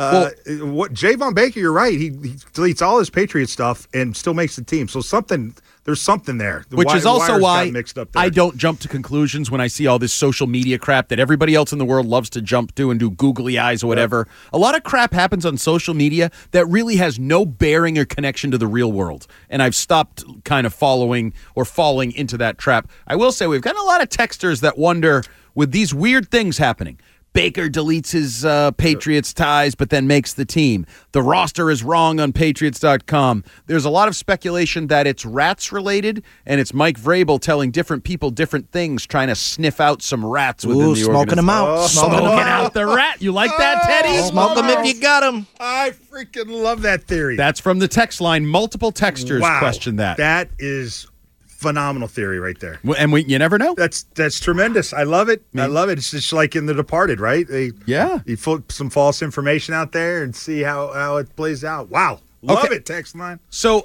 Javon Baker, you're right. He deletes all his Patriot stuff and still makes the team. So there's something there. Which is also why mixed up there. I don't jump to conclusions when I see all this social media crap that everybody else in the world loves to jump to and do googly eyes or whatever. A lot of crap happens on social media that really has no bearing or connection to the real world. And I've stopped kind of following or falling into that trap. I will say we've got a lot of texters that wonder, with these weird things happening, Baker deletes his Patriots ties but then makes the team. The roster is wrong on Patriots.com. There's a lot of speculation that it's rats related, and it's Mike Vrabel telling different people different things, trying to sniff out some rats within the organization. Smoking them out. Smoking out the rat. You like that, Teddy? Smoke them if you got them. I freaking love that theory. That's from the text line. Multiple texters question that. That is phenomenal theory right there. And you never know. That's tremendous. I love it. I love it. It's just like in The Departed, right? You put some false information out there and see how it plays out. Wow. Love it, text line. So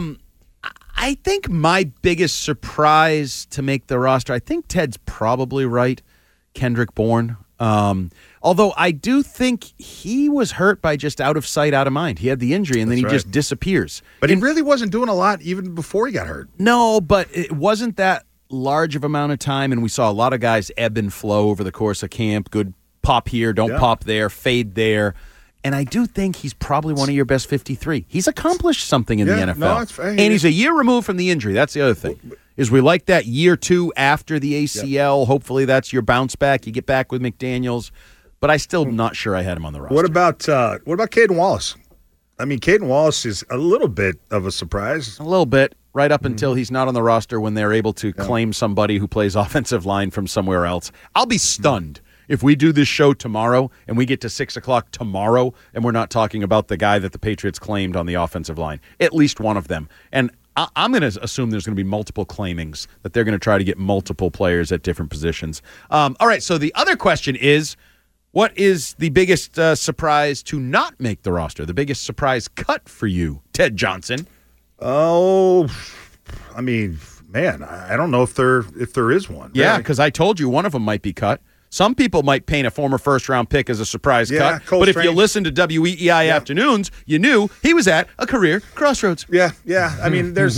I think my biggest surprise to make the roster, I think Ted's probably right, Kendrick Bourne. Although I do think he was hurt by just out of sight, out of mind. He had the injury, and then he just disappears. But he really wasn't doing a lot even before he got hurt. No, but it wasn't that large of amount of time, and we saw a lot of guys ebb and flow over the course of camp. Good pop here, don't pop there, fade there. And I do think he's probably one of your best 53. He's accomplished something in the NFL. No, it's fair. And he's a year removed from the injury. That's the other thing. Is we like that year 2 after the ACL. Yep. Hopefully that's your bounce back. You get back with McDaniels. But I still not sure I had him on the roster. What about Caden Wallace? I mean, Caden Wallace is a little bit of a surprise. A little bit, right up until he's not on the roster when they're able to claim somebody who plays offensive line from somewhere else. I'll be stunned if we do this show tomorrow and we get to 6 o'clock tomorrow and we're not talking about the guy that the Patriots claimed on the offensive line. At least one of them. And I'm going to assume there's going to be multiple claimings, that they're going to try to get multiple players at different positions. All right, so the other question is, what is the biggest surprise to not make the roster? The biggest surprise cut for you, Ted Johnson? Oh, I mean, man, I don't know if there is one. Yeah, because I told you one of them might be cut. Some people might paint a former first-round pick as a surprise cut, but if you listen to WEEI Afternoons, you knew he was at a career crossroads. Yeah. I mean, there's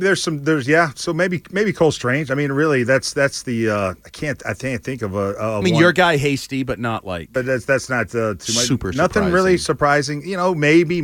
So maybe Cole Strange. I mean, really, that's the I can't think of a. I mean, your guy Hasty, but not like. But that's not too much. Super nothing surprising. Really surprising. You know, maybe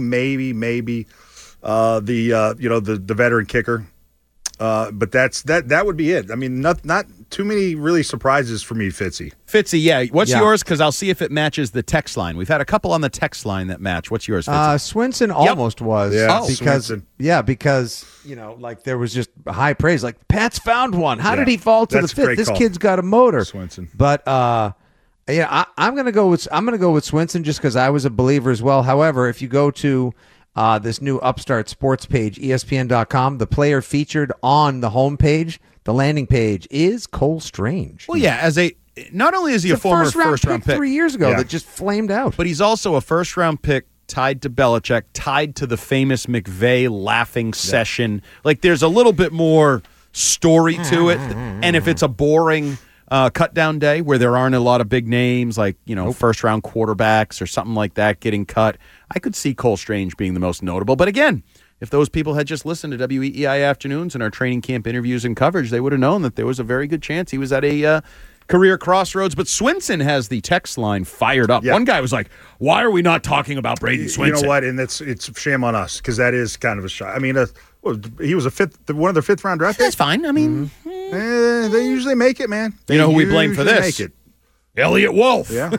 the veteran kicker. But that would be it. I mean, not too many really surprises for me, Fitzy. Fitzy, yeah. What's yours? Because I'll see if it matches the text line. We've had a couple on the text line that match. What's yours, Fitzy? Swinson almost was. Yeah, because like there was just high praise. Like, Pat's found one. How did he fall to the fifth? This kid's got a motor. Swinson. But Yeah, I'm going to go with Swinson just because I was a believer as well. However, if you go to this new Upstart Sports page, ESPN.com, the player featured on the homepage, the landing page, is Cole Strange. Well, yeah, not only is he a former first-round pick 3 years ago that just flamed out, but he's also a first-round pick tied to Belichick, tied to the famous McVay laughing session. Like, there's a little bit more story to it, and if it's a boring cut-down day where there aren't a lot of big names like, first-round quarterbacks or something like that getting cut, I could see Cole Strange being the most notable. But again, if those people had just listened to WEEI Afternoons and our training camp interviews and coverage, they would have known that there was a very good chance he was at a career crossroads. But Swinson has the text line fired up. Yeah. One guy was like, why are we not talking about Brady Swinson? You know what? And it's shame on us because that is kind of a shot. I mean, he was one of their fifth-round draft picks. That's fine. I mean, they usually make it, man. You know who we blame for this? Make it. Elliot Wolf. Yeah.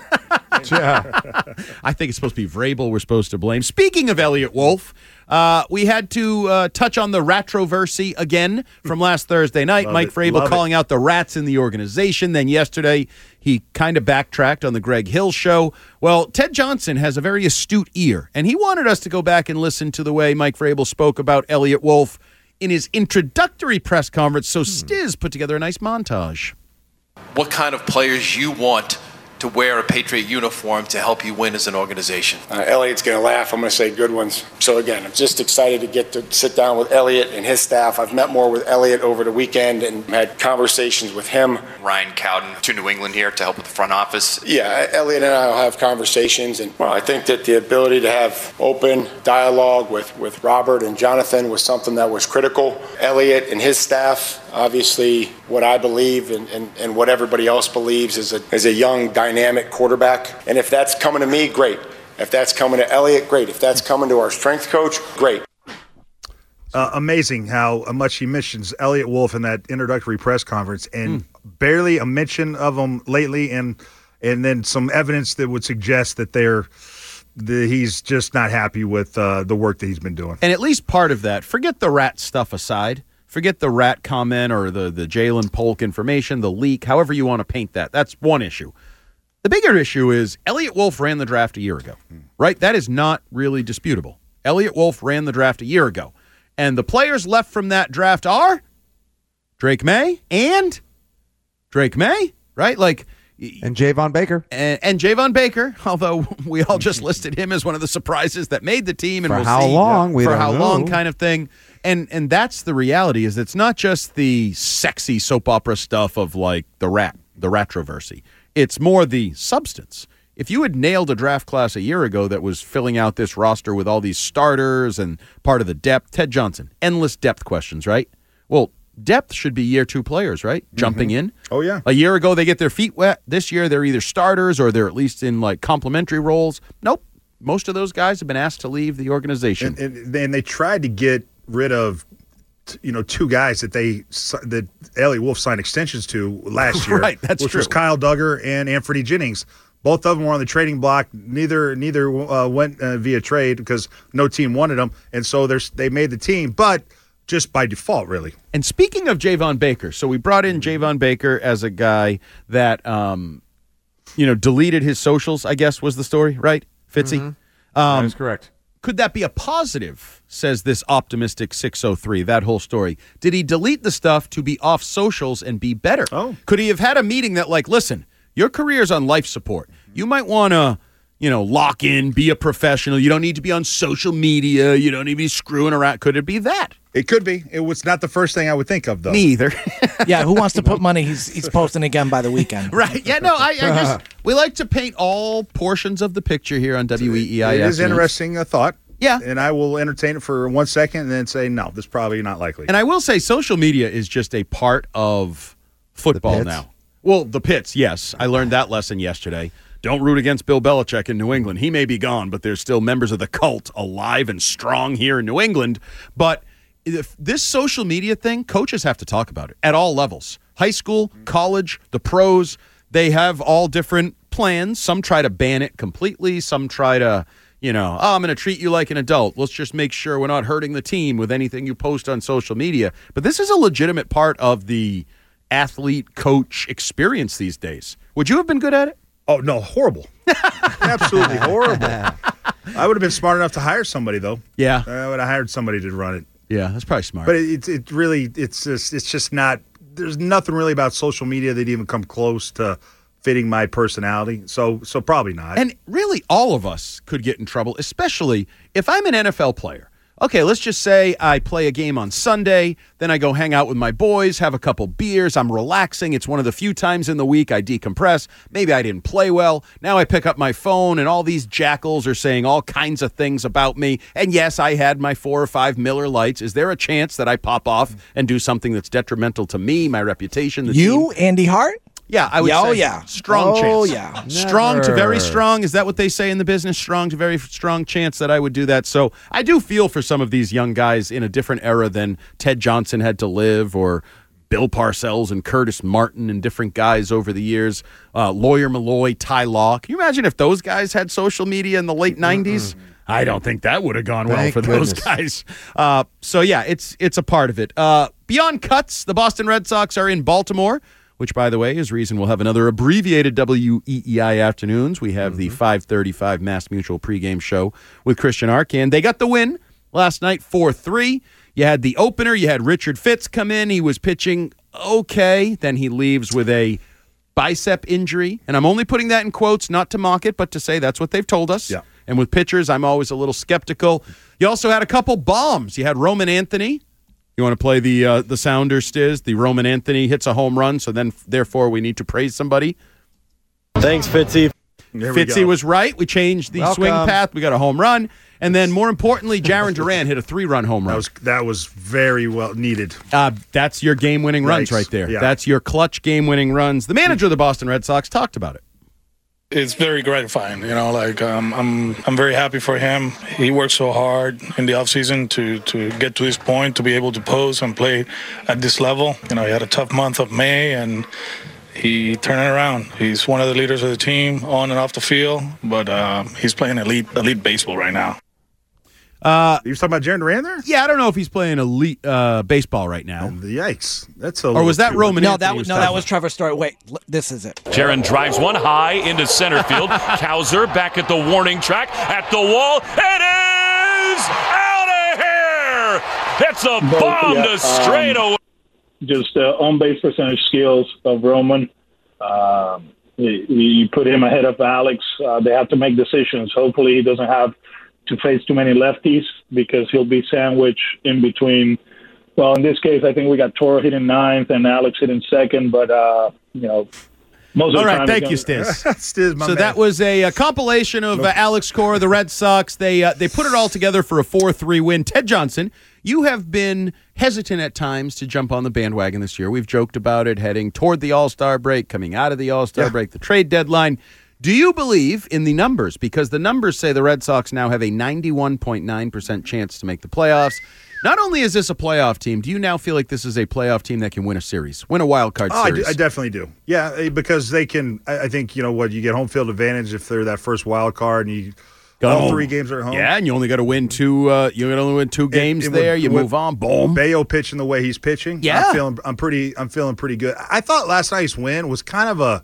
I think it's supposed to be Vrabel we're supposed to blame. Speaking of Elliot Wolf, we had to touch on the Ratroversy again from last Thursday night. Mike Vrabel calling out the rats in the organization. Then yesterday, he kind of backtracked on the Greg Hill show. Well, Ted Johnson has a very astute ear, and he wanted us to go back and listen to the way Mike Vrabel spoke about Elliot Wolf in his introductory press conference. So Stiz put together a nice montage. What kind of players you want to wear a Patriot uniform to help you win as an organization? Elliot's going to laugh. I'm going to say good ones. So again, I'm just excited to get to sit down with Elliot and his staff. I've met more with Elliot over the weekend and had conversations with him. Ryan Cowden to New England here to help with the front office. Yeah, Elliot and I will have conversations. And I think that the ability to have open dialogue with Robert and Jonathan was something that was critical. Elliot and his staff, obviously what I believe and what everybody else believes is a young, dynamic quarterback. And if that's coming to me, great. If that's coming to Elliot, great. If that's coming to our strength coach, great. Amazing how much he mentions Elliot Wolf in that introductory press conference and barely a mention of him lately and then some evidence that would suggest that he's just not happy with the work that he's been doing. And at least part of that, forget the rat stuff aside. Forget the rat comment or the Jalen Polk information, the leak, however you want to paint that. That's one issue. The bigger issue is Elliot Wolf ran the draft a year ago, right? That is not really disputable. Elliot Wolf ran the draft a year ago. And the players left from that draft are Drake May, right? Like, and Javon Baker. And Javon Baker, although we all just listed him as one of the surprises that made the team. And for how long? For how long kind of thing. And that's the reality, is it's not just the sexy soap opera stuff of like the Ratroversy. It's more the substance. If you had nailed a draft class a year ago that was filling out this roster with all these starters and part of the depth, Ted Johnson, endless depth questions, right? Well, depth should be year two players, right? Jumping in. Oh, yeah. A year ago, they get their feet wet. This year, they're either starters or they're at least in like complementary roles. Nope. Most of those guys have been asked to leave the organization. And they tried to get rid of two guys that Elliot Wolf signed extensions to last year. Right, that's which true. was Kyle Duggar and Anthony Jennings. Both of them were on the trading block. Neither went via trade because no team wanted them, and so they made the team, but just by default, really. And speaking of Javon Baker, so we brought in Javon Baker as a guy that deleted his socials, I guess was the story, right, Fitzy? That is correct. Could that be a positive, says this optimistic 603, that whole story? Did he delete the stuff to be off socials and be better? Oh. Could he have had a meeting that, like, listen, your career's on life support. You might want to, lock in, be a professional. You don't need to be on social media. You don't need to be screwing around. Could it be that? It could be. It was not the first thing I would think of, though. Me either. Yeah, who wants to put money? He's posting again by the weekend. Right. Yeah, no, I just, we like to paint all portions of the picture here on WEEI. It is interesting thought. Yeah. And I will entertain it for 1 second and then say, no, this is probably not likely. And I will say social media is just a part of football now. Well, the pits, yes. I learned that lesson yesterday. Don't root against Bill Belichick in New England. He may be gone, but there's still members of the cult alive and strong here in New England. But if this social media thing, coaches have to talk about it at all levels. High school, college, the pros, they have all different plans. Some try to ban it completely. Some try to, I'm going to treat you like an adult. Let's just make sure we're not hurting the team with anything you post on social media. But this is a legitimate part of the athlete coach experience these days. Would you have been good at it? Oh, no, horrible. Absolutely horrible. I would have been smart enough to hire somebody, though. Yeah. I would have hired somebody to run it. Yeah, that's probably smart. But it's just not, there's nothing really about social media that even come close to fitting my personality. So probably not. And really, all of us could get in trouble, especially if I'm an NFL player. Okay, let's just say I play a game on Sunday, then I go hang out with my boys, have a couple beers, I'm relaxing. It's one of the few times in the week I decompress. Maybe I didn't play well. Now I pick up my phone and all these jackals are saying all kinds of things about me. And yes, I had my 4 or 5 Miller Lights. Is there a chance that I pop off and do something that's detrimental to me, my reputation? The You, team? Andy Hart? Yeah, I would say. Oh, yeah. Strong chance. Oh, yeah. Strong to very strong. Is that what they say in the business? Strong to very strong chance that I would do that. So I do feel for some of these young guys in a different era than Ted Johnson had to live, or Bill Parcells and Curtis Martin and different guys over the years. Lawyer Malloy, Ty Law. Can you imagine if those guys had social media in the late 90s? I don't think that would have gone well for those guys. So, yeah, it's a part of it. Beyond cuts, the Boston Red Sox are in Baltimore, which, by the way, is reason we'll have another abbreviated WEEI afternoons. We have the 5:35 Mass Mutual pregame show with Christian Arcand. They got the win last night, 4-3. You had the opener. You had Richard Fitz come in. He was pitching okay. Then he leaves with a bicep injury. And I'm only putting that in quotes, not to mock it, but to say that's what they've told us. Yeah. And with pitchers, I'm always a little skeptical. You also had a couple bombs. You had Roman Anthony. You want to play the sounder, Stiz? The Roman Anthony hits a home run, so then, therefore, we need to praise somebody. Thanks, Fitzy. Fitzy was right. We changed the swing path. We got a home run. And then, more importantly, Jarren Duran hit a 3-run home run. That was very well needed. That's your game-winning runs right there. Yeah. That's your clutch game-winning runs. The manager of the Boston Red Sox talked about it. It's very gratifying, I'm very happy for him. He worked so hard in the offseason to get to this point, to be able to pose and play at this level. He had a tough month of May, and he turned it around. He's one of the leaders of the team on and off the field, but he's playing elite baseball right now. You was talking about Jarren Duran there? Yeah, I don't know if he's playing elite baseball right now. Yikes. That's or was that Roman No, Anthony? that was Trevor Story. Wait, this is it. Jarren drives one high into center field. Cowser back at the warning track, at the wall. It is out of here! That's a bomb to straightaway. Just on-base percentage skills of Roman. You put him ahead of Alex. They have to make decisions. Hopefully he doesn't have to face too many lefties, because he'll be sandwiched in between. Well, in this case, I think we got Toro hitting 9th and Alex hitting 2nd, but, most of the time. All right, thank you, Stiz. Stiz, my man. That was a compilation of Alex Cora, the Red Sox. They put it all together for a 4-3 win. Ted Johnson, you have been hesitant at times to jump on the bandwagon this year. We've joked about it, heading toward the All-Star break, coming out of the All-Star break, the trade deadline. Do you believe in the numbers? Because the numbers say the Red Sox now have a 91.9% chance to make the playoffs. Not only is this a playoff team, do you now feel like this is a playoff team that can win a series, win a wild card series? I definitely do. Yeah, because they can. I think, you get home field advantage if they're that first wild card, and you all 3 games are at home. Yeah, and you only got to win 2. You got to only win 2 games there. You move on. Boom. Bayo pitching the way he's pitching. Yeah, I'm feeling pretty good. I thought last night's win was kind of a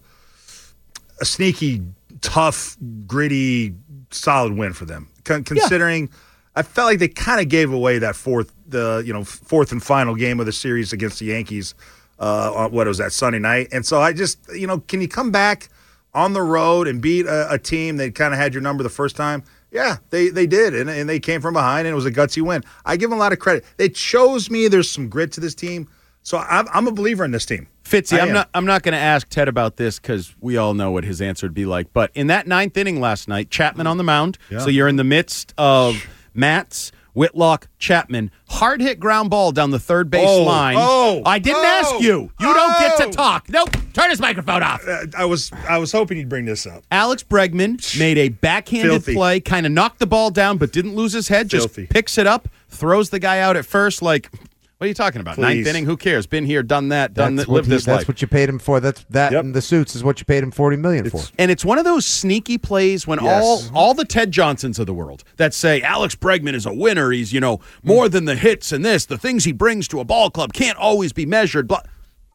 sneaky, tough, gritty, solid win for them. Considering, I felt like they kind of gave away that fourth and final game of the series against the Yankees. On what was that, Sunday night? And so I just, can you come back on the road and beat a team that kind of had your number the first time? Yeah, they did, and they came from behind, and it was a gutsy win. I give them a lot of credit. It shows me there's some grit to this team. So I'm a believer in this team. Fitzy, I'm not going to ask Ted about this because we all know what his answer would be like. But in that 9th inning last night, Chapman on the mound. Yeah. So you're in the midst of Matz, Whitlock, Chapman. Hard hit ground ball down the third base line. I didn't ask you. You don't get to talk. Nope. Turn his microphone off. I was hoping you'd bring this up. Alex Bregman made a backhanded play, kind of knocked the ball down, but didn't lose his head. Just picks it up, throws the guy out at first like. What are you talking about? Please. 9th inning? Who cares? Been here, done that, lived this life. That's what you paid him for. And the suits is what you paid him $40 million for. And it's one of those sneaky plays when all the Ted Johnsons of the world that say Alex Bregman is a winner. He's more than the hits and this. The things he brings to a ball club can't always be measured.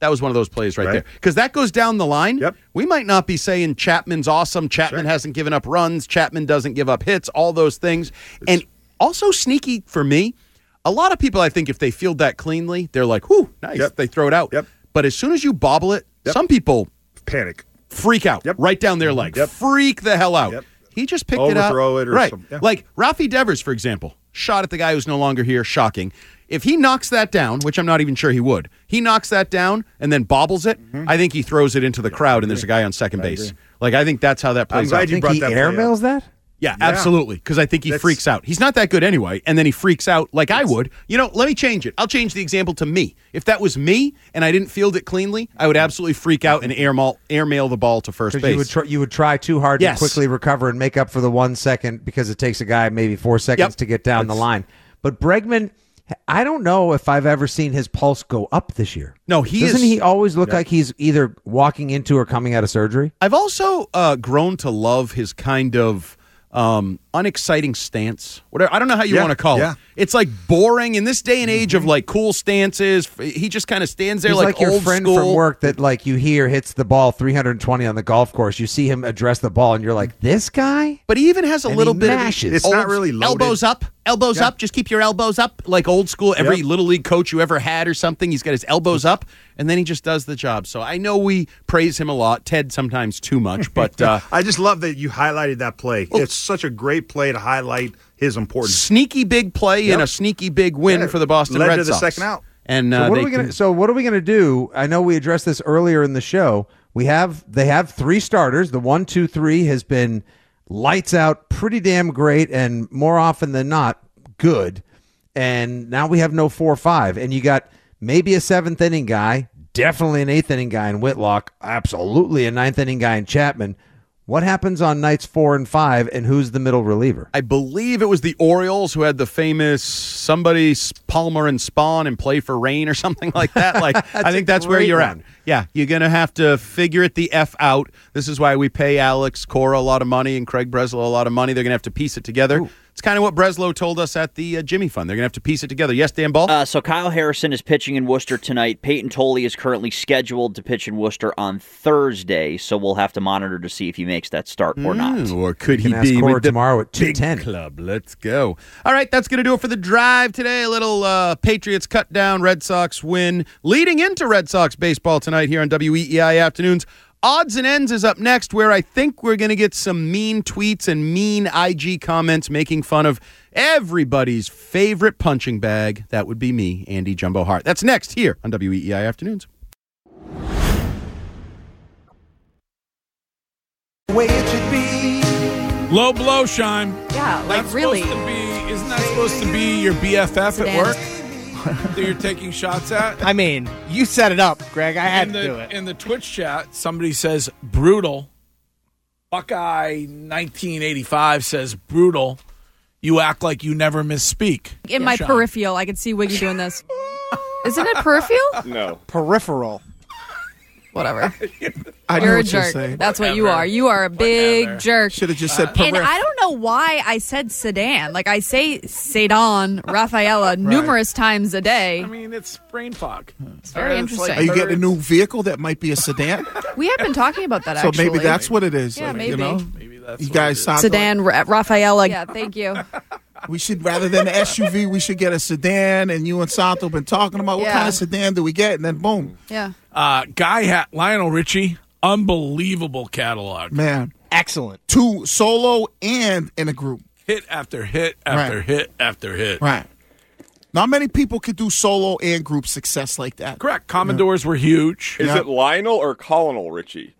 That was one of those plays right there. Because that goes down the line. Yep. We might not be saying Chapman's awesome. Chapman hasn't given up runs. Chapman doesn't give up hits, all those things. And also sneaky for me, a lot of people, I think, if they field that cleanly, they're like, whew, nice. Yep. They throw it out. Yep. But as soon as you bobble it, some people panic. Freak out right down their leg. Freak the hell out. He just picked it up. Overthrow it or something. Like Rafi Devers, for example, shot at the guy who's no longer here. Shocking. If he knocks that down, which I'm not even sure he would, he knocks that down and then bobbles it, I think he throws it into the crowd and there's a guy on second base. Like, I think that's how that plays out. I think he airmails that? Yeah, absolutely, because I think he freaks out. He's not that good anyway, and then he freaks out like I would. You know, let me change it. I'll change the example to me. If that was me and I didn't field it cleanly, I would absolutely freak out and airmail the ball to first base. You would try too hard to quickly recover and make up for the 1 second because it takes a guy maybe 4 seconds to get down the line. But Bregman, I don't know if I've ever seen his pulse go up this year. No, Doesn't he always look like he's either walking into or coming out of surgery? I've also grown to love his kind of unexciting stance. Whatever, I don't know how you want to call it. It's like boring in this day and age of like cool stances. He just kind of stands there. He's like your friend from work that like you hear hits the ball 320 on the golf course. You see him address the ball and you're like, this guy? But he even has a little bit of it's not really loaded. Elbows up. Just keep your elbows up, like old school. Every little league coach you ever had or something, he's got his elbows up, and then he just does the job. So I know we praise him a lot. Ted sometimes too much, but I just love that you highlighted that play. It's such a great play to highlight his importance. Sneaky big play and a sneaky big win for the Boston Red Sox. Led to the second out. And so what are we gonna do? I know we addressed this earlier in the show. They have 3 starters. The 1, 2, 3 has been lights out, pretty damn great, and more often than not, good. And now we have no 4 or 5. And you got maybe a 7th inning guy, definitely an 8th inning guy in Whitlock, absolutely a 9th inning guy in Chapman. What happens on nights 4 and 5, and who's the middle reliever? I believe it was the Orioles who had the famous somebody Palmer and Spawn and play for rain or something like that. Like I think that's where you're at. Yeah, you're going to have to figure it the F out. This is why we pay Alex Cora a lot of money and Craig Breslow a lot of money. They're going to have to piece it together. Ooh. It's kind of what Breslow told us at the Jimmy Fund. They're going to have to piece it together. Yes, Dan Ball? So Kyle Harrison is pitching in Worcester tonight. Peyton Tolley is currently scheduled to pitch in Worcester on Thursday, so we'll have to monitor to see if he makes that start or not. Or could he be with tomorrow at 2:10 club? Let's go. All right, that's going to do it for the drive today. A little Patriots cut down, Red Sox win, leading into Red Sox baseball tonight here on WEEI Afternoons. Odds and Ends is up next, where I think we're going to get some mean tweets and mean IG comments making fun of everybody's favorite punching bag. That would be me, Andy Jumbo Hart. That's next here on WEEI Afternoons. Way it should be. Low blow, Shime. Yeah, like really. Isn't that supposed to be your BFF at work? That you're taking shots at? I mean, you set it up, Greg. I had to do it. In the Twitch chat, somebody says brutal. Buckeye 1985 says brutal. You act like you never misspeak. In my peripheral, I could see Wiggy doing this. Isn't it peripheral? No. Peripheral. Whatever. You're a jerk. That's what you are. You are a big jerk. Should have just said And I don't know why I said sedan. Like I say sedan, Rafaela, numerous times a day. I mean, it's brain fog. It's very interesting. Are you getting a new vehicle that might be a sedan? We have been talking about that, actually. So maybe that's what it is. Yeah, maybe. You know? Maybe that's you guys sound sedan, Rafaela. Yeah, thank you. We should, rather than an SUV, we should get a sedan. And you and Santo have been talking about what kind of sedan do we get? And then boom. Yeah. Guy hat, Lionel Richie, unbelievable catalog. Man. Excellent. 2 solo and in a group. Hit after hit after hit after hit. Right. Not many people could do solo and group success like that. Correct. Commodores were huge. Is it Lionel or Colonel Richie?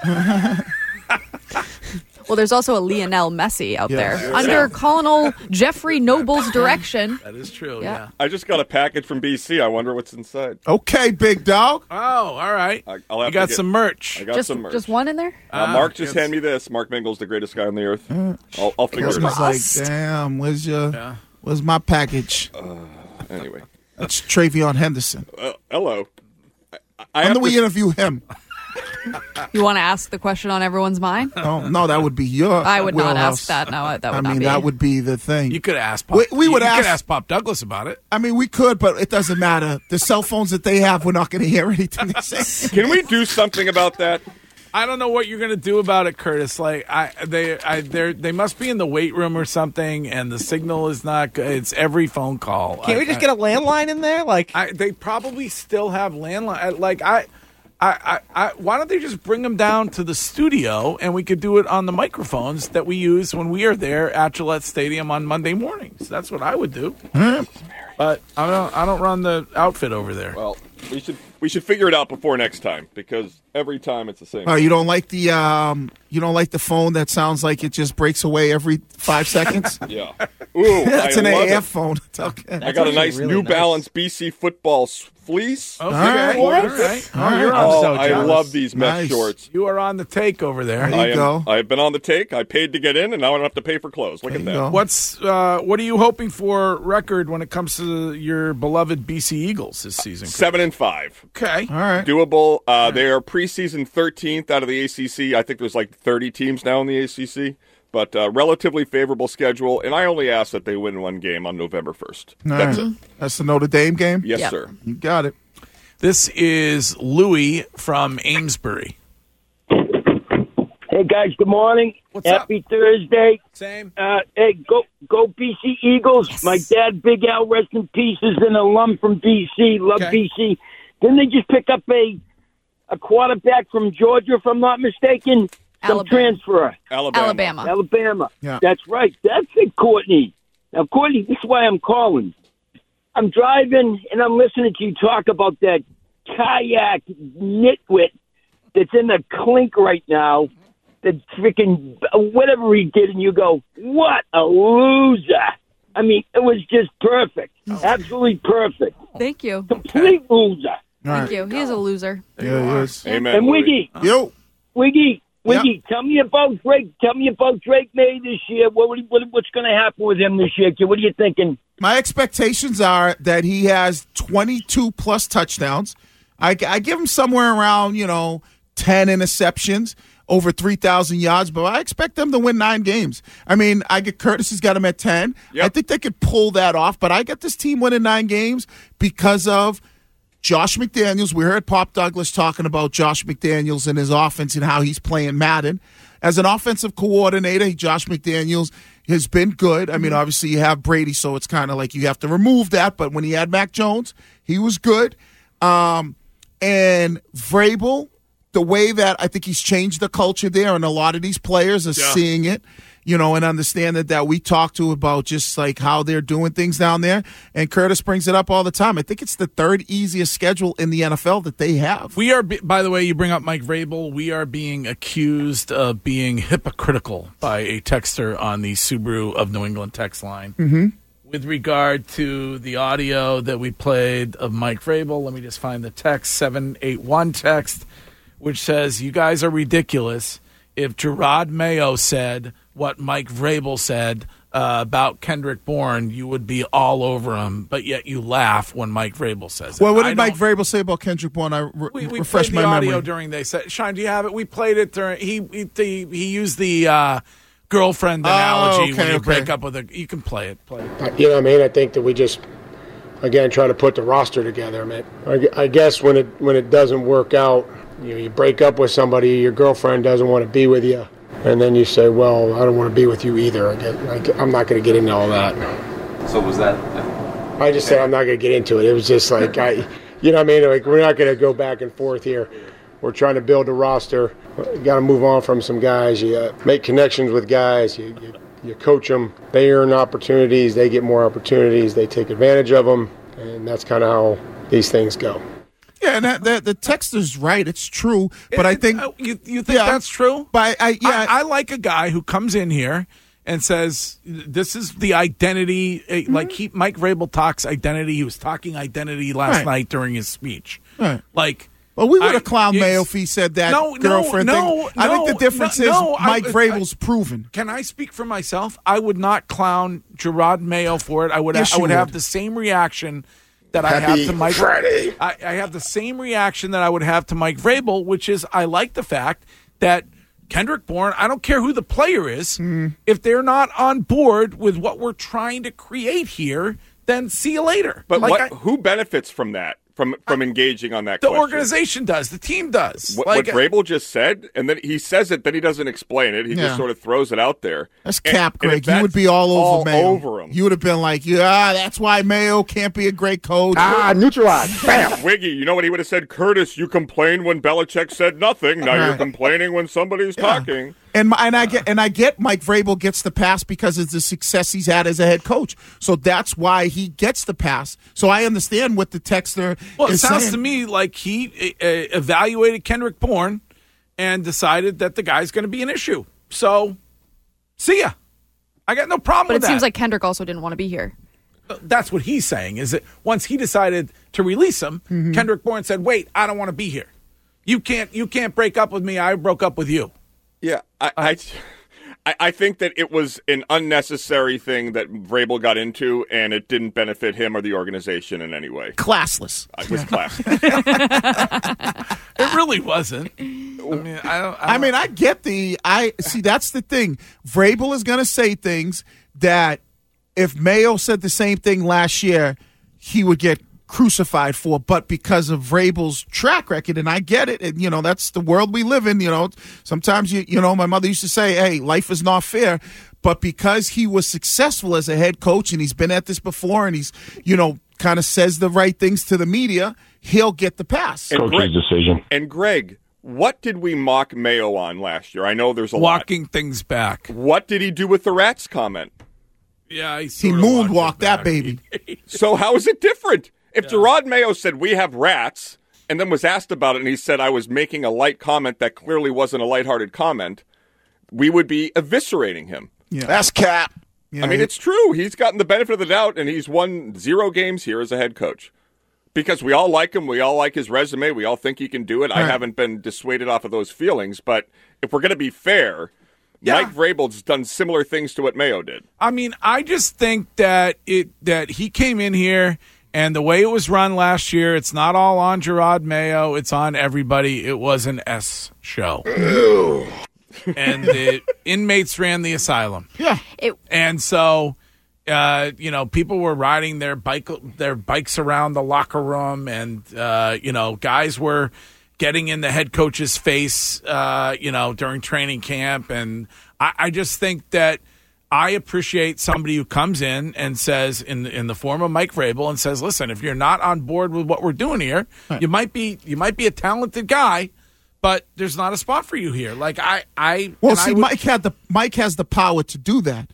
Well, there's also a Lionel Messi out there. Under Colonel Jeffrey Noble's direction. That is true, yeah. I just got a package from BC. I wonder what's inside. Okay, big dog. Oh, all right. I'll have you got some merch. I got some merch. Just one in there? Mark just handed me this. Mark Mingle's the greatest guy on the earth. I'll figure it out. Like, damn, where's my package? Anyway. That's Travion Henderson. Hello. When do we interview him? You want to ask the question on everyone's mind? Oh, no, that would be your I would not wheelhouse. ask that. No, that would I not mean, be. that would be the thing. You could ask Pop. We would you could ask ask Pop Douglas about it. I mean, we could, but it doesn't matter. The cell phones that they have, we're not going to hear anything they say. Can we do something about that? I don't know what you're going to do about it, Curtis. Like they must be in the weight room or something, and the signal is not good. It's every phone call. Can't we just get a landline in there? Like they probably still have landline. Like why don't they just bring them down to the studio and we could do it on the microphones that we use when we are there at Gillette Stadium on Monday mornings? That's what I would do. But I don't run the outfit over there. Well, we should figure it out before next time, because every time it's the same. Oh, you don't like the phone that sounds like it just breaks away every 5 seconds? Yeah. Ooh, that's an love AF phone. It's okay. I got a nice New Balance BC football fleece. Okay. All right. I love these mesh shorts. You are on the take over there. There you go. I've been on the take. I paid to get in, and now I don't have to pay for clothes. Look at that. What are you hoping for record when it comes to your beloved BC Eagles this season? 7-5. Okay. All right. Doable. They are preseason 13th out of the ACC. I think there's like 30 teams now in the ACC. But relatively favorable schedule, and I only ask that they win one game on November 1st. That's it. That's the Notre Dame game? Yes, sir. You got it. This is Louis from Amesbury. Hey, guys, good morning. Happy Thursday. Same. Hey, go BC Eagles. Yes. My dad, Big Al, rest in peace, is an alum from BC. Love BC. Didn't they just pick up a quarterback from Georgia, if I'm not mistaken? Some transfer. Alabama. Yeah. That's right. That's it, Courtney. Now, Courtney, this is why I'm calling. I'm driving, and I'm listening to you talk about that kayak nitwit that's in the clink right now, that freaking whatever he did, and you go, what a loser. I mean, it was just perfect. Absolutely perfect. Thank you. Complete loser. Thank you. He is a loser. Yeah, he is. Amen. And Wiggy. Yo. Wiggy, tell me about Drake. Tell me about Drake May this year. What's going to happen with him this year, kid? What are you thinking? My expectations are that he has 22-plus touchdowns. I give him somewhere around, 10 interceptions, over 3,000 yards, but I expect them to win 9 games. I mean, Curtis has got him at 10. Yep. I think they could pull that off, but I got this team winning 9 games because of Josh McDaniels. We heard Pop Douglas talking about Josh McDaniels and his offense and how he's playing Madden. As an offensive coordinator, Josh McDaniels has been good. I mean, obviously you have Brady, so it's kind of like you have to remove that. But when he had Mac Jones, he was good. And Vrabel, the way that I think he's changed the culture there, and a lot of these players are seeing it, and understand that we talk to about just like how they're doing things down there. And Curtis brings it up all the time. I think it's the 3rd easiest schedule in the NFL that they have. We are, by the way, you bring up Mike Vrabel. We are being accused of being hypocritical by a texter on the Subaru of New England text line. Mm-hmm. With regard to the audio that we played of Mike Vrabel, let me just find the text, 781 text, which says, you guys are ridiculous. If Gerard Mayo said what Mike Vrabel said about Kendrick Bourne, you would be all over him, but yet you laugh when Mike Vrabel says it. Well, what did Mike Vrabel say about Kendrick Bourne? We refresh played my the audio memory. during they said, Sean, do you have it? We played it during he used the girlfriend analogy when you break up with a. You can play it. You know what I mean? I think that we just, again, try to put the roster together. I mean, I guess when it doesn't work out, you break up with somebody, your girlfriend doesn't want to be with you, and then you say, well, I don't want to be with you either. I'm not going to get into all that. So was that? I just said I'm not going to get into it. It was just like, you know what I mean? Like, we're not going to go back and forth here. We're trying to build a roster. You got to move on from some guys. You make connections with guys. You coach them. They earn opportunities. They get more opportunities. They take advantage of them, and that's kind of how these things go. Yeah, and the text is right. It's true, but I think you think that's true. But I like a guy who comes in here and says this is the identity. Like Mike Vrabel talks identity. He was talking identity last night during his speech. Right. Like. Well, we would have clowned Mayo if he said that girlfriend thing. I think the difference is Mike Vrabel's proven. Can I speak for myself? I would not clown Gerard Mayo for it. I would have the same reaction that I have to Mike Friday. I have the same reaction that I would have to Mike Vrabel, which is I like the fact that Kendrick Bourne, I don't care who the player is, if they're not on board with what we're trying to create here, then see you later. But who benefits from that? From engaging on that the question? organization does. The team does. What Vrabel just said, and then he says it, then he doesn't explain it. He just sort of throws it out there. That's cap, Greg. You would be all over Mayo. Over him. You would have been like, that's why Mayo can't be a great coach. Neutralized. Bam. Wiggy, you know what he would have said? Curtis, you complained when Belichick said nothing. Now you're complaining when somebody's talking. And I get Mike Vrabel gets the pass because of the success he's had as a head coach. So that's why he gets the pass. So I understand what the texter Well, it is sounds saying. to me like he evaluated Kendrick Bourne and decided that the guy's going to be an issue. So, see ya. I got no problem with that. But it seems like Kendrick also didn't want to be here. That's what he's saying, is that once he decided to release him, Kendrick Bourne said, wait, I don't want to be here. You can't break up with me. I broke up with you. Yeah, I think that it was an unnecessary thing that Vrabel got into, and it didn't benefit him or the organization in any way. Classless. It was classless. It really wasn't. I get see, that's the thing. Vrabel is going to say things that if Mayo said the same thing last year, he would get crucified for, but because of Vrabel's track record, and I get it, and that's the world we live in. Sometimes my mother used to say, "Hey, life is not fair," but because he was successful as a head coach and he's been at this before, and he's kind of says the right things to the media, he'll get the pass. Coach's decision. And Greg, what did we mock Mayo on last year? I know there's a walking things back. What did he do with the rats comment? Yeah, he moonwalked that baby. So how is it different? If Gerard Mayo said, we have rats, and then was asked about it, and he said, I was making a light comment that clearly wasn't a lighthearted comment, we would be eviscerating him. Yeah. That's cap. Yeah, it's true. He's gotten the benefit of the doubt, and he's won 0 games here as a head coach. Because we all like him. We all like his resume. We all think he can do it. I haven't been dissuaded off of those feelings. But if we're going to be fair, Mike Vrabel's done similar things to what Mayo did. I just think that he came in here, and the way it was run last year, it's not all on Gerard Mayo. It's on everybody. It was an S show. Ew. And the inmates ran the asylum. Yeah. And so, people were riding their bikes around the locker room, and, guys were getting in the head coach's face, during training camp. And I just think that I appreciate somebody who comes in and says, in the form of Mike Vrabel, and says, "Listen, if you're not on board with what we're doing here, you might be a talented guy, but there's not a spot for you here." Like Mike has the power to do that.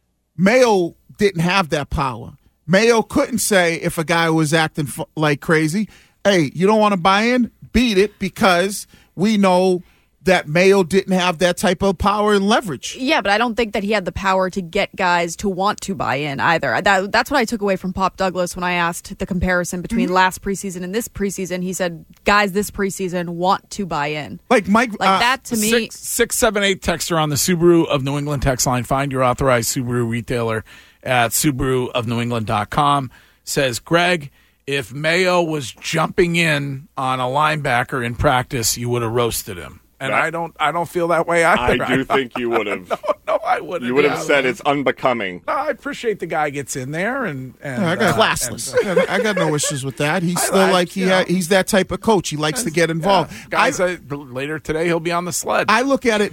Mayo didn't have that power. Mayo couldn't say if a guy was acting like crazy, "Hey, you don't want to buy in? Beat it," because we know that Mayo didn't have that type of power and leverage. Yeah, but I don't think that he had the power to get guys to want to buy in either. That's what I took away from Pop Douglas when I asked the comparison between last preseason and this preseason. He said, guys this preseason want to buy in. Like Mike, that to me. 678 texter on the Subaru of New England text line. Find your authorized Subaru retailer at SubaruofNewEngland.com. Says, Greg, if Mayo was jumping in on a linebacker in practice, you would have roasted him. And I don't feel that way either. I do think you would have. No, I wouldn't. You would have said it's unbecoming. No, I appreciate the guy gets in there and I got classless. I got no issues with that. He's he's that type of coach. He likes to get involved. Guys, later today he'll be on the sled. I look at it.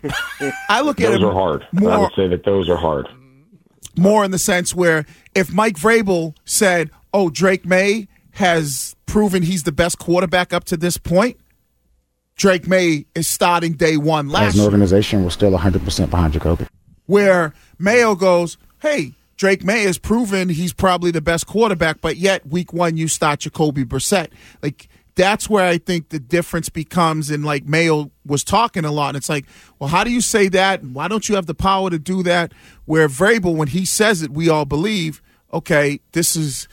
Those are hard. I would say that those are hard. More in the sense where if Mike Vrabel said, "Oh, Drake May has proven he's the best quarterback up to this point," Drake May is starting day one last year. As an organization, we're still 100% behind Jacoby. Where Mayo goes, "Hey, Drake May has proven he's probably the best quarterback, but yet week one you start Jacoby Brissett." Like, that's where I think the difference becomes, and like Mayo was talking a lot. And it's like, well, how do you say that? And why don't you have the power to do that? Where Vrabel, when he says it, we all believe, okay, this is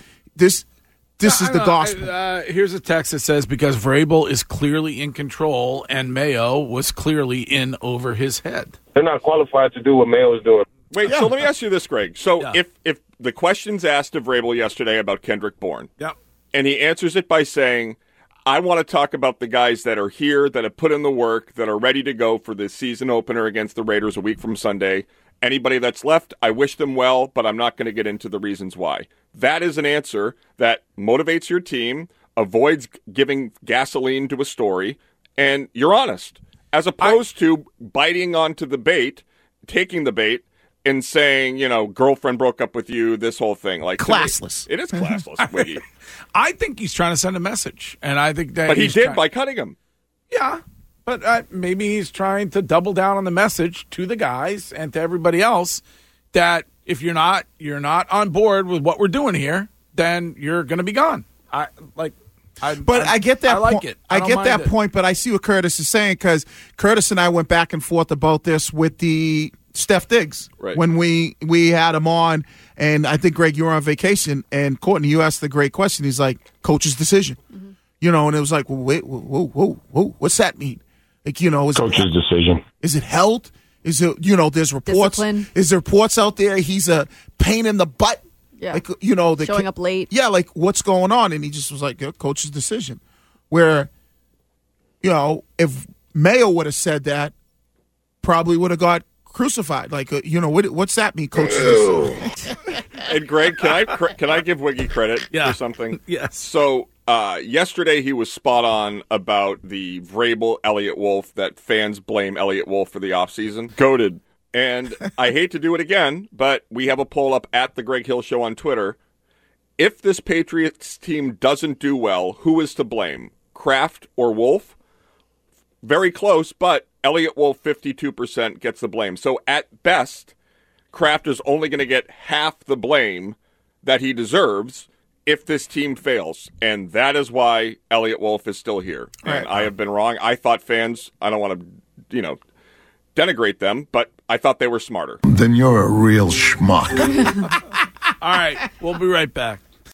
the gospel. Here's a text that says, because Vrabel is clearly in control and Mayo was clearly in over his head. They're not qualified to do what Mayo is doing. Wait, so let me ask you this, Greg. So if the question's asked of Vrabel yesterday about Kendrick Bourne, and he answers it by saying, I want to talk about the guys that are here, that have put in the work, that are ready to go for the season opener against the Raiders a week from Sunday. Anybody that's left, I wish them well, but I'm not going to get into the reasons why. That is an answer that motivates your team, avoids giving gasoline to a story, and you're honest, as opposed to biting onto the bait, taking the bait, and saying, girlfriend broke up with you, this whole thing. Like classless. It is classless, Wiggy. I think he's trying to send a message, and I think that. But he did by cutting him. Yeah, but maybe he's trying to double down on the message to the guys and to everybody else that if you're not on board with what we're doing here, then you're going to be gone. I get that. I like it. I get that point, but I see what Curtis is saying because Curtis and I went back and forth about this with the Steph Diggs when we had him on, and I think Greg, you were on vacation, and Courtney, you asked the great question. He's like, coach's decision, and it was like, well, wait, whoa, what's that mean? Like, is coach's decision. Is it held? Is it there's reports? Discipline. Is there reports out there? He's a pain in the butt. Yeah. Like, showing up late. Yeah, like what's going on? And he just was like, coach's decision. Where, if Mayo would have said that, probably would have got crucified. Like, what's that mean, coach's decision? And Greg, can I give Wiggy credit for something? Yes. So yesterday he was spot on about the Vrabel Elliott Wolf, that fans blame Elliott Wolf for the offseason. Goated. And I hate to do it again, but we have a poll up at the Greg Hill Show on Twitter. If this Patriots team doesn't do well, who is to blame? Kraft or Wolf? Very close, but Elliott Wolf, 52%, gets the blame. So at best, Kraft is only going to get half the blame that he deserves if this team fails. And that is why Elliott Wolf is still here. And I have been wrong. I thought fans, I don't want to, denigrate them, but I thought they were smarter. Then you're a real schmuck. All right, we'll be right back.